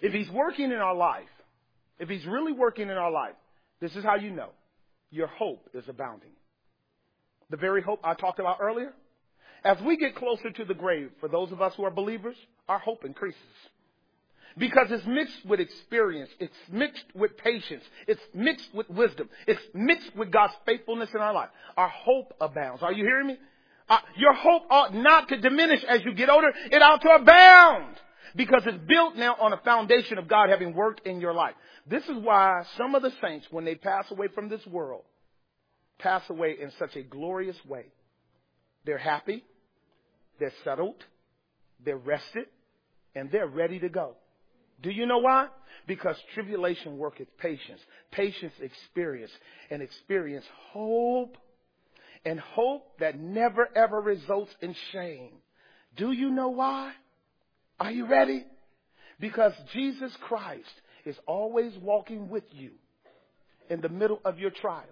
If he's working in our life, if he's really working in our life, this is how you know your hope is abounding. The very hope I talked about earlier. As we get closer to the grave, for those of us who are believers, our hope increases. Because it's mixed with experience. It's mixed with patience. It's mixed with wisdom. It's mixed with God's faithfulness in our life. Our hope abounds. Are you hearing me? Uh, your hope ought not to diminish as you get older. It ought to abound. Because it's built now on a foundation of God having worked in your life. This is why some of the saints, when they pass away from this world, pass away in such a glorious way. They're happy. They're settled. They're rested. And they're ready to go. Do you know why? Because tribulation worketh patience. Patience experience. And experience hope. And hope that never ever results in shame. Do you know why? Are you ready? Because Jesus Christ is always walking with you in the middle of your trials.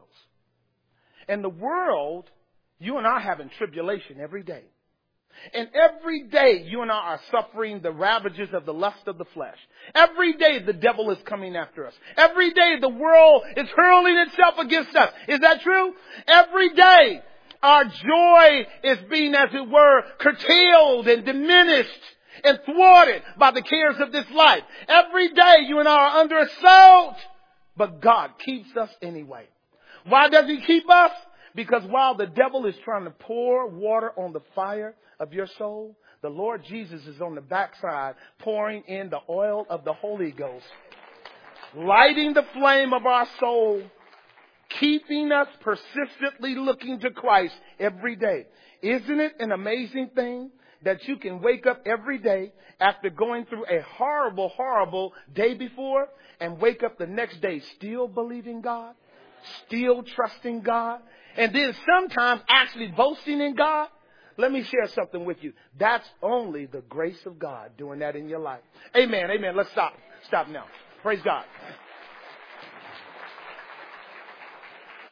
And the world, you and I are having tribulation every day. And every day you and I are suffering the ravages of the lust of the flesh. Every day the devil is coming after us. Every day the world is hurling itself against us. Is that true? Every day our joy is being, as it were, curtailed and diminished and thwarted by the cares of this life. Every day you and I are under assault. But God keeps us anyway. Why does he keep us? Because while the devil is trying to pour water on the fire of your soul, the Lord Jesus is on the backside pouring in the oil of the Holy Ghost, lighting the flame of our soul, keeping us persistently looking to Christ every day. Isn't it an amazing thing that you can wake up every day after going through a horrible, horrible day before and wake up the next day still believing God, still trusting God, and then sometimes actually boasting in God? Let me share something with you. That's only the grace of God doing that in your life. Amen. Amen. Let's stop. Stop now. Praise God.